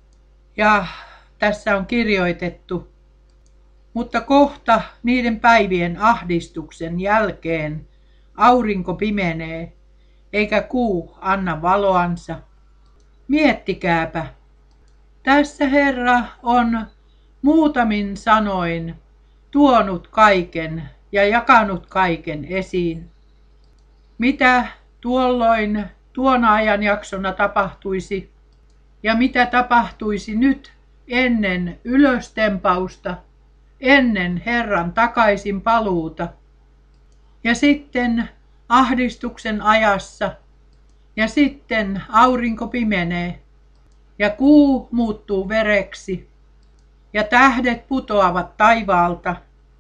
A: Ja tässä on kirjoitettu, mutta kohta niiden päivien ahdistuksen jälkeen aurinko pimenee, eikä kuu anna valoansa. Miettikääpä, tässä Herra on muutamin sanoin tuonut kaiken ja jakanut kaiken esiin. Mitä tuolloin tuona ajanjaksona tapahtuisi ja mitä tapahtuisi nyt ennen ylöstempausta, ennen Herran takaisin paluuta ja sitten ahdistuksen ajassa ja sitten aurinko pimenee ja kuu muuttuu vereksi ja tähdet putoavat taivaalta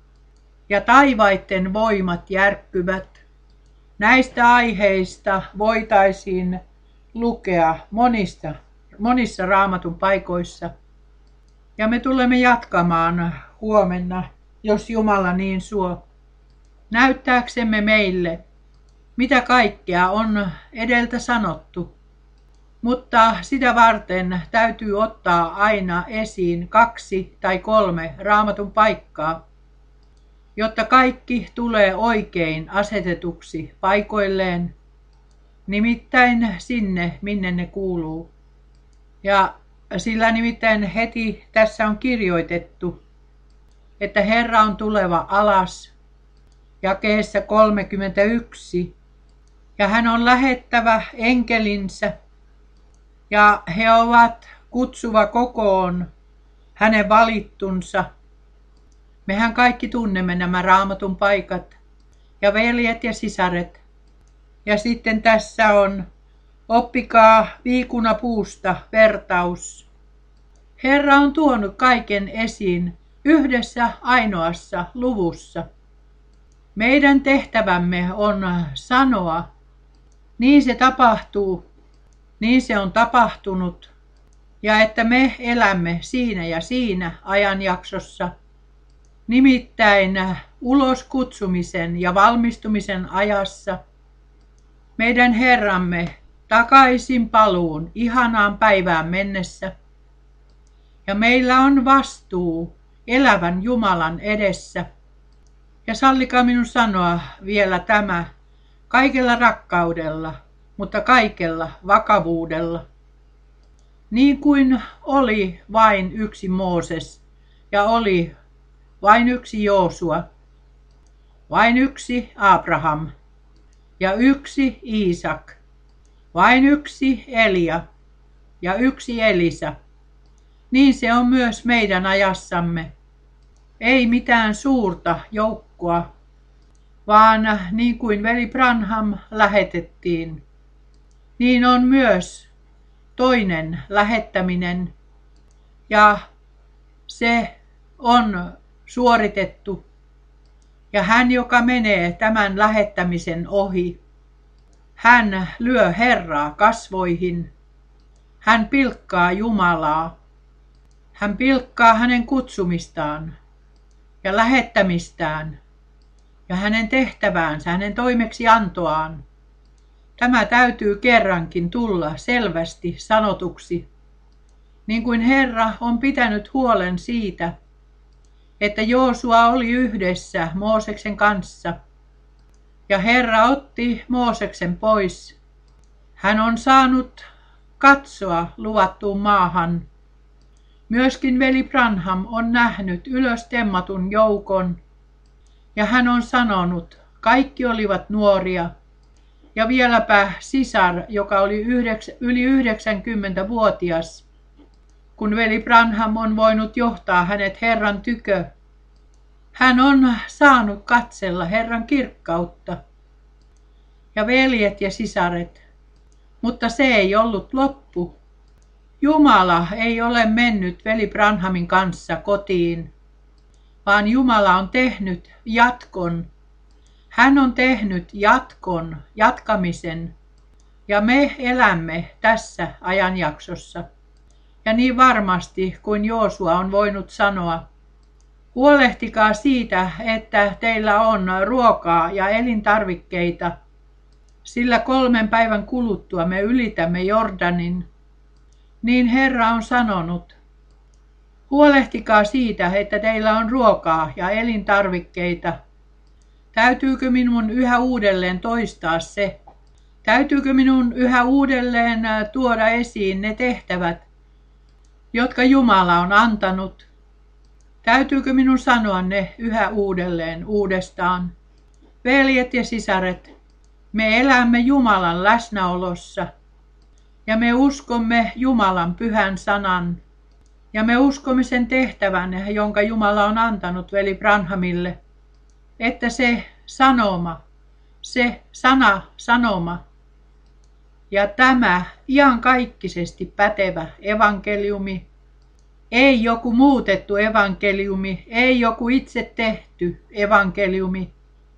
A: ja taivaitten voimat järkkyvät. Näistä aiheista voitaisiin lukea monissa raamatun paikoissa. Ja me tulemme jatkamaan huomenna, jos Jumala niin suo, näyttääksemme meille, mitä kaikkea on edeltä sanottu. Mutta sitä varten täytyy ottaa aina esiin 2 tai 3 raamatun paikkaa, jotta kaikki tulee oikein asetetuksi paikoilleen, nimittäin sinne, minne ne kuuluu. Ja sillä nimittäin heti tässä on kirjoitettu, että Herra on tuleva alas, jakeessa 31, ja hän on lähettävä enkelinsä, ja he ovat kutsuva kokoon hänen valittunsa. Mehän kaikki tunnemme nämä raamatun paikat, ja veljet ja sisaret. Ja sitten tässä on oppikaa viikunapuusta vertaus. Herra on tuonut kaiken esiin yhdessä ainoassa luvussa. Meidän tehtävämme on sanoa Niin se tapahtuu, niin se on tapahtunut, ja että me elämme siinä ja siinä ajanjaksossa, nimittäin uloskutsumisen ja valmistumisen ajassa, meidän Herramme takaisin paluun ihanaan päivään mennessä. Ja meillä on vastuu elävän Jumalan edessä. Ja sallikaa minun sanoa vielä tämä kaikella rakkaudella, mutta kaikella vakavuudella. Niin kuin oli vain yksi Mooses ja oli vain yksi Joosua, vain yksi Abraham ja yksi Iisak, vain yksi Elia ja yksi Elisa. Niin se on myös meidän ajassamme. Ei mitään suurta joukkoa, vaan niin kuin veli Branham lähetettiin, niin on myös toinen lähettäminen, ja se on suoritettu. Ja hän, joka menee tämän lähettämisen ohi, hän lyö Herraa kasvoihin, hän pilkkaa Jumalaa, hän pilkkaa hänen kutsumistaan ja lähettämistään ja hänen tehtäväänsä, hänen toimeksiantoaan. Tämä täytyy kerrankin tulla selvästi sanotuksi, niin kuin Herra on pitänyt huolen siitä, että Joosua oli yhdessä Mooseksen kanssa, ja Herra otti Mooseksen pois. Hän on saanut katsoa luvattuun maahan. Myöskin veli Branham on nähnyt ylöstemmatun joukon, ja hän on sanonut, kaikki olivat nuoria, ja vieläpä sisar, joka oli yli 90-vuotias, kun veli Branham on voinut johtaa hänet Herran tykö. Hän on saanut katsella Herran kirkkautta. Ja veljet ja sisaret, mutta se ei ollut loppu. Jumala ei ole mennyt veli Branhamin kanssa kotiin, vaan Jumala on tehnyt jatkon. Hän on tehnyt jatkamisen, ja me elämme tässä ajanjaksossa. Ja niin varmasti kuin Joosua on voinut sanoa, huolehtikaa siitä, että teillä on ruokaa ja elintarvikkeita, sillä 3 päivän kuluttua me ylitämme Jordanin. Niin Herra on sanonut, huolehtikaa siitä, että teillä on ruokaa ja elintarvikkeita. Täytyykö minun yhä uudelleen toistaa se? Täytyykö minun yhä uudelleen tuoda esiin ne tehtävät, jotka Jumala on antanut? Täytyykö minun sanoa ne yhä uudelleen uudestaan? Veljet ja sisaret, me elämme Jumalan läsnäolossa ja me uskomme Jumalan pyhän sanan ja me uskomme sen tehtävän, jonka Jumala on antanut veli Branhamille, että se sanoma, se sanoma ja tämä iankaikkisesti pätevä evankeliumi, ei joku muutettu evankeliumi, ei joku itse tehty evankeliumi,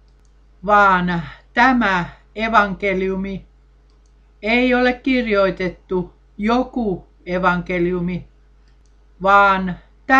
A: vaan tämä evankeliumi ei ole kirjoitettu joku evankeliumi, vaan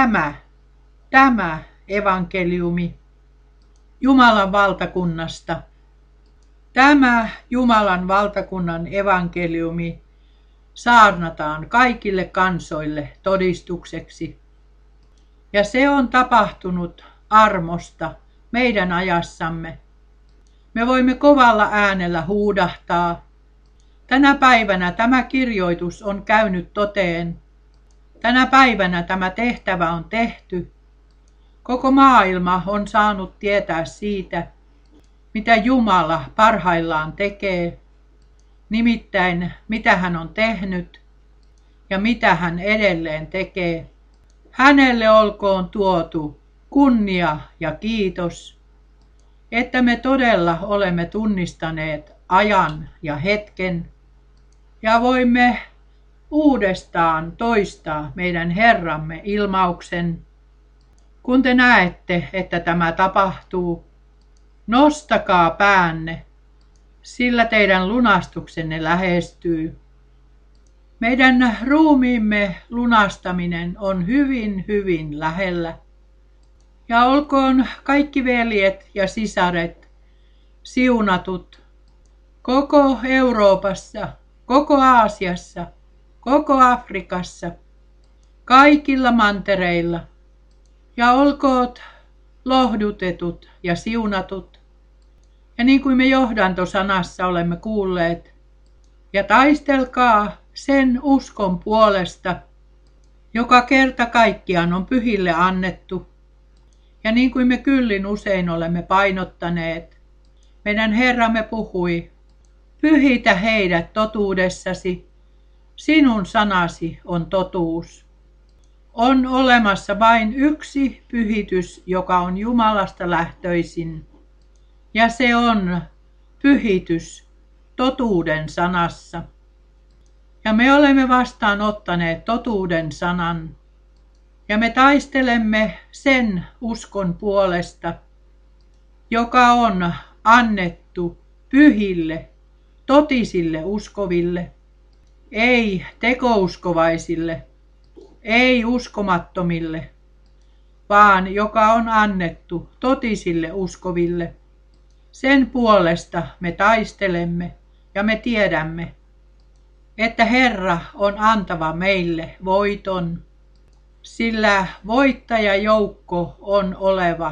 A: tämä evankeliumi Jumalan valtakunnasta. Tämä Jumalan valtakunnan evankeliumi saarnataan kaikille kansoille todistukseksi. Ja se on tapahtunut armosta meidän ajassamme. Me voimme kovalla äänellä huudahtaa. Tänä päivänä tämä kirjoitus on käynyt toteen. Tänä päivänä tämä tehtävä on tehty. Koko maailma on saanut tietää siitä, mitä Jumala parhaillaan tekee, nimittäin mitä hän on tehnyt ja mitä hän edelleen tekee. Hänelle olkoon tuotu kunnia ja kiitos, että me todella olemme tunnistaneet ajan ja hetken ja voimme uudestaan toistaa meidän Herramme ilmauksen. Kun te näette, että tämä tapahtuu, nostakaa päänne, sillä teidän lunastuksenne lähestyy. Meidän ruumiimme lunastaminen on hyvin, hyvin lähellä. Ja olkoon kaikki veljet ja sisaret siunatut koko Euroopassa, koko Aasiassa, koko Afrikassa, kaikilla mantereilla. Ja olkoot lohdutetut ja siunatut. Ja niin kuin me johdantosanassa olemme kuulleet, ja taistelkaa sen uskon puolesta, joka kerta kaikkiaan on pyhille annettu. Ja niin kuin me kyllin usein olemme painottaneet, meidän Herramme puhui, pyhitä heidät totuudessasi, sinun sanasi on totuus. On olemassa vain yksi pyhitys, joka on Jumalasta lähtöisin, ja se on pyhitys totuuden sanassa. Ja me olemme vastaanottaneet totuuden sanan, ja me taistelemme sen uskon puolesta, joka on annettu pyhille, totisille uskoville, ei tekouskovaisille, ei uskomattomille, vaan joka on annettu totisille uskoville. Sen puolesta me taistelemme ja me tiedämme, että Herra on antava meille voiton, sillä voittajajoukko on oleva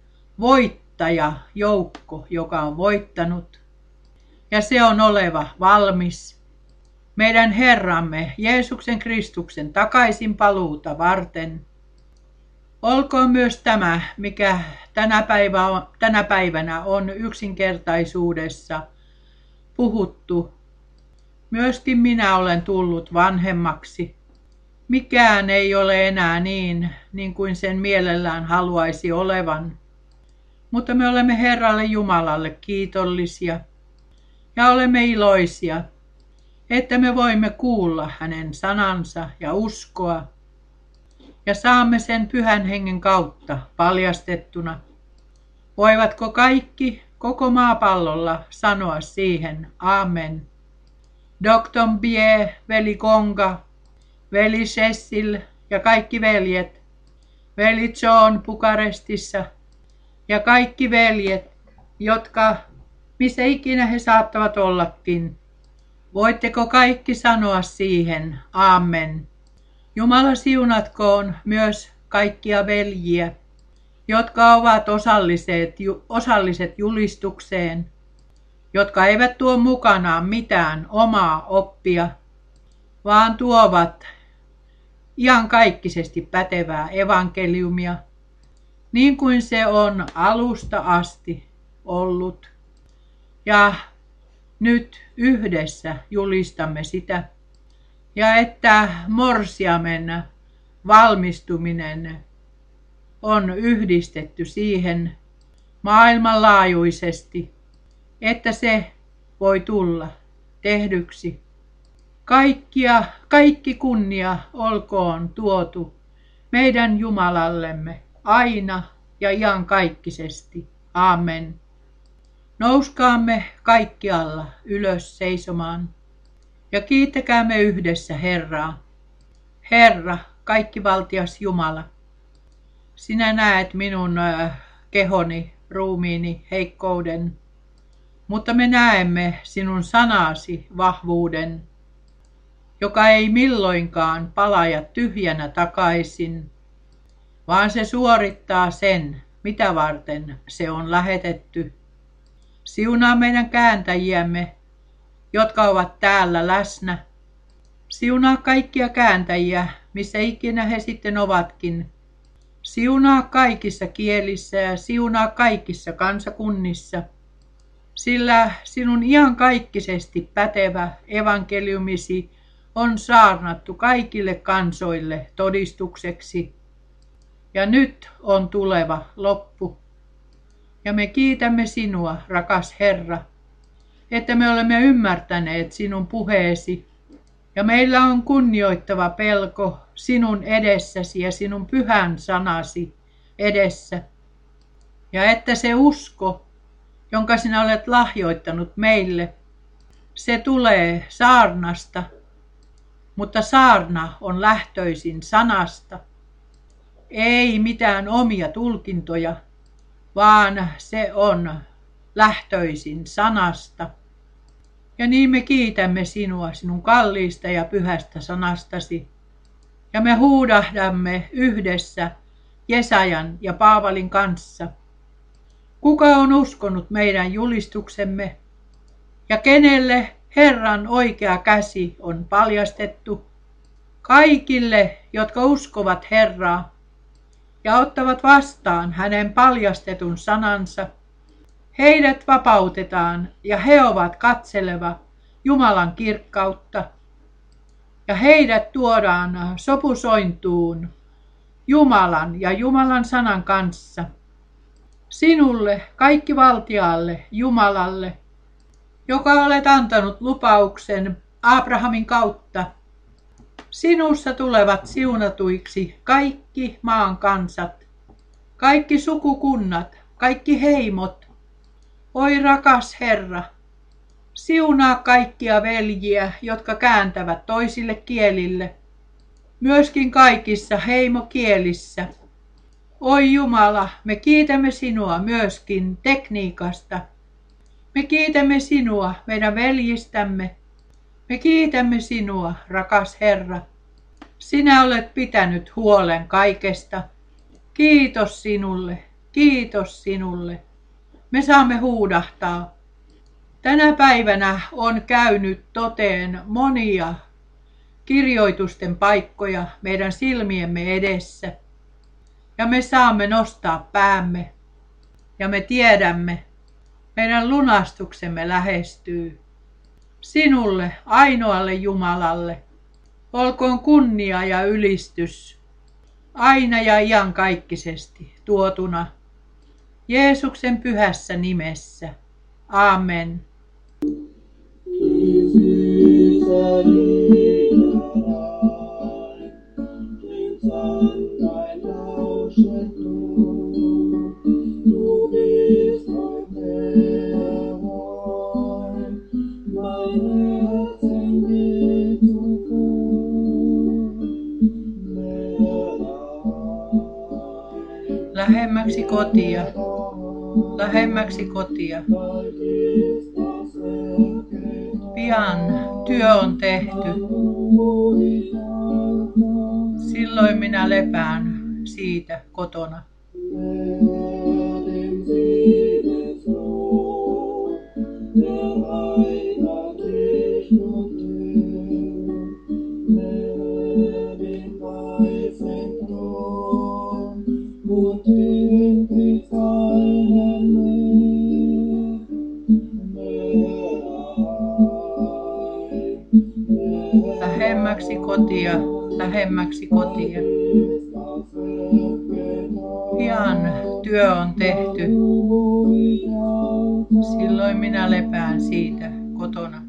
A: voittajajoukko, joka on voittanut, ja se on oleva valmis meidän Herramme Jeesuksen Kristuksen takaisin paluuta varten. Olkoon myös tämä, mikä tänä päivänä on yksinkertaisuudessa puhuttu. Myöskin minä olen tullut vanhemmaksi. Mikään ei ole enää niin kuin sen mielellään haluaisi olevan. Mutta me olemme Herralle Jumalalle kiitollisia ja olemme iloisia, että me voimme kuulla hänen sanansa ja uskoa ja saamme sen Pyhän Hengen kautta paljastettuna. Voivatko kaikki koko maapallolla sanoa siihen amen? Dr. Bie, veli Konga, veli Cecil ja kaikki veljet, veli John Bukarestissa ja kaikki veljet, jotka missä ikinä he saattavat ollakin. Voitteko kaikki sanoa siihen amen? Jumala siunatkoon myös kaikkia veljiä, jotka ovat osalliset julistukseen, jotka eivät tuo mukanaan mitään omaa oppia, vaan tuovat iankaikkisesti pätevää evankeliumia, niin kuin se on alusta asti ollut. Ja nyt yhdessä julistamme sitä, ja että morsiamen valmistuminen on yhdistetty siihen maailmanlaajuisesti, että se voi tulla tehdyksi. Kaikki kunnia olkoon tuotu meidän Jumalallemme aina ja iankaikkisesti. Amen. Nouskaamme kaikkialla ylös seisomaan ja kiittäkäämme yhdessä Herraa. Herra, kaikkivaltias Jumala, sinä näet minun kehoni, ruumiini, heikkouden, mutta me näemme sinun sanasi vahvuuden, joka ei milloinkaan palaja tyhjänä takaisin, vaan se suorittaa sen, mitä varten se on lähetetty. Siunaa meidän kääntäjiämme, jotka ovat täällä läsnä. Siunaa kaikkia kääntäjiä, missä ikinä he sitten ovatkin. Siunaa kaikissa kielissä ja siunaa kaikissa kansakunnissa, sillä sinun iankaikkisesti pätevä evankeliumisi on saarnattu kaikille kansoille todistukseksi. Ja nyt on tuleva loppu. Ja me kiitämme sinua, rakas Herra, että me olemme ymmärtäneet sinun puheesi. Ja meillä on kunnioittava pelko sinun edessäsi ja sinun pyhän sanasi edessä. Ja että se usko, jonka sinä olet lahjoittanut meille. Se tulee saarnasta, mutta saarna on lähtöisin sanasta. Ei mitään omia tulkintoja, vaan se on lähtöisin sanasta. Ja niin me kiitämme sinua sinun kalliista ja pyhästä sanastasi. Ja me huudahdamme yhdessä Jesajan ja Paavalin kanssa. Kuka on uskonut meidän julistuksemme ja kenelle Herran oikea käsi on paljastettu? Kaikille, jotka uskovat Herraa ja ottavat vastaan hänen paljastetun sanansa, heidät vapautetaan ja he ovat katseleva Jumalan kirkkautta. Ja heidät tuodaan sopusointuun Jumalan ja Jumalan sanan kanssa. Sinulle, kaikkivaltiaalle Jumalalle, joka olet antanut lupauksen Abrahamin kautta. Sinussa tulevat siunatuiksi kaikki maan kansat, kaikki sukukunnat, kaikki heimot. Oi rakas Herra, siunaa kaikkia veljiä, jotka kääntävät toisille kielille, myöskin kaikissa heimokielissä. Oi Jumala, me kiitämme sinua myöskin tekniikasta. Me kiitämme sinua meidän veljistämme. Me kiitämme sinua, rakas Herra. Sinä olet pitänyt huolen kaikesta. Kiitos sinulle, kiitos sinulle. Me saamme huudahtaa. Tänä päivänä on käynyt toteen monia kirjoitusten paikkoja meidän silmiemme edessä. Ja me saamme nostaa päämme. Ja me tiedämme, meidän lunastuksemme lähestyy. Sinulle, ainoalle Jumalalle, olkoon kunnia ja ylistys, aina ja iankaikkisesti tuotuna, Jeesuksen pyhässä nimessä. Amen. Lähemmäksi kotia, lähemmäksi kotia. Pian työ on tehty. Silloin minä lepään siitä kotona. Lähemmäksi kotia, lähemmäksi kotia. Pian työ on tehty. Silloin minä lepään siitä kotona.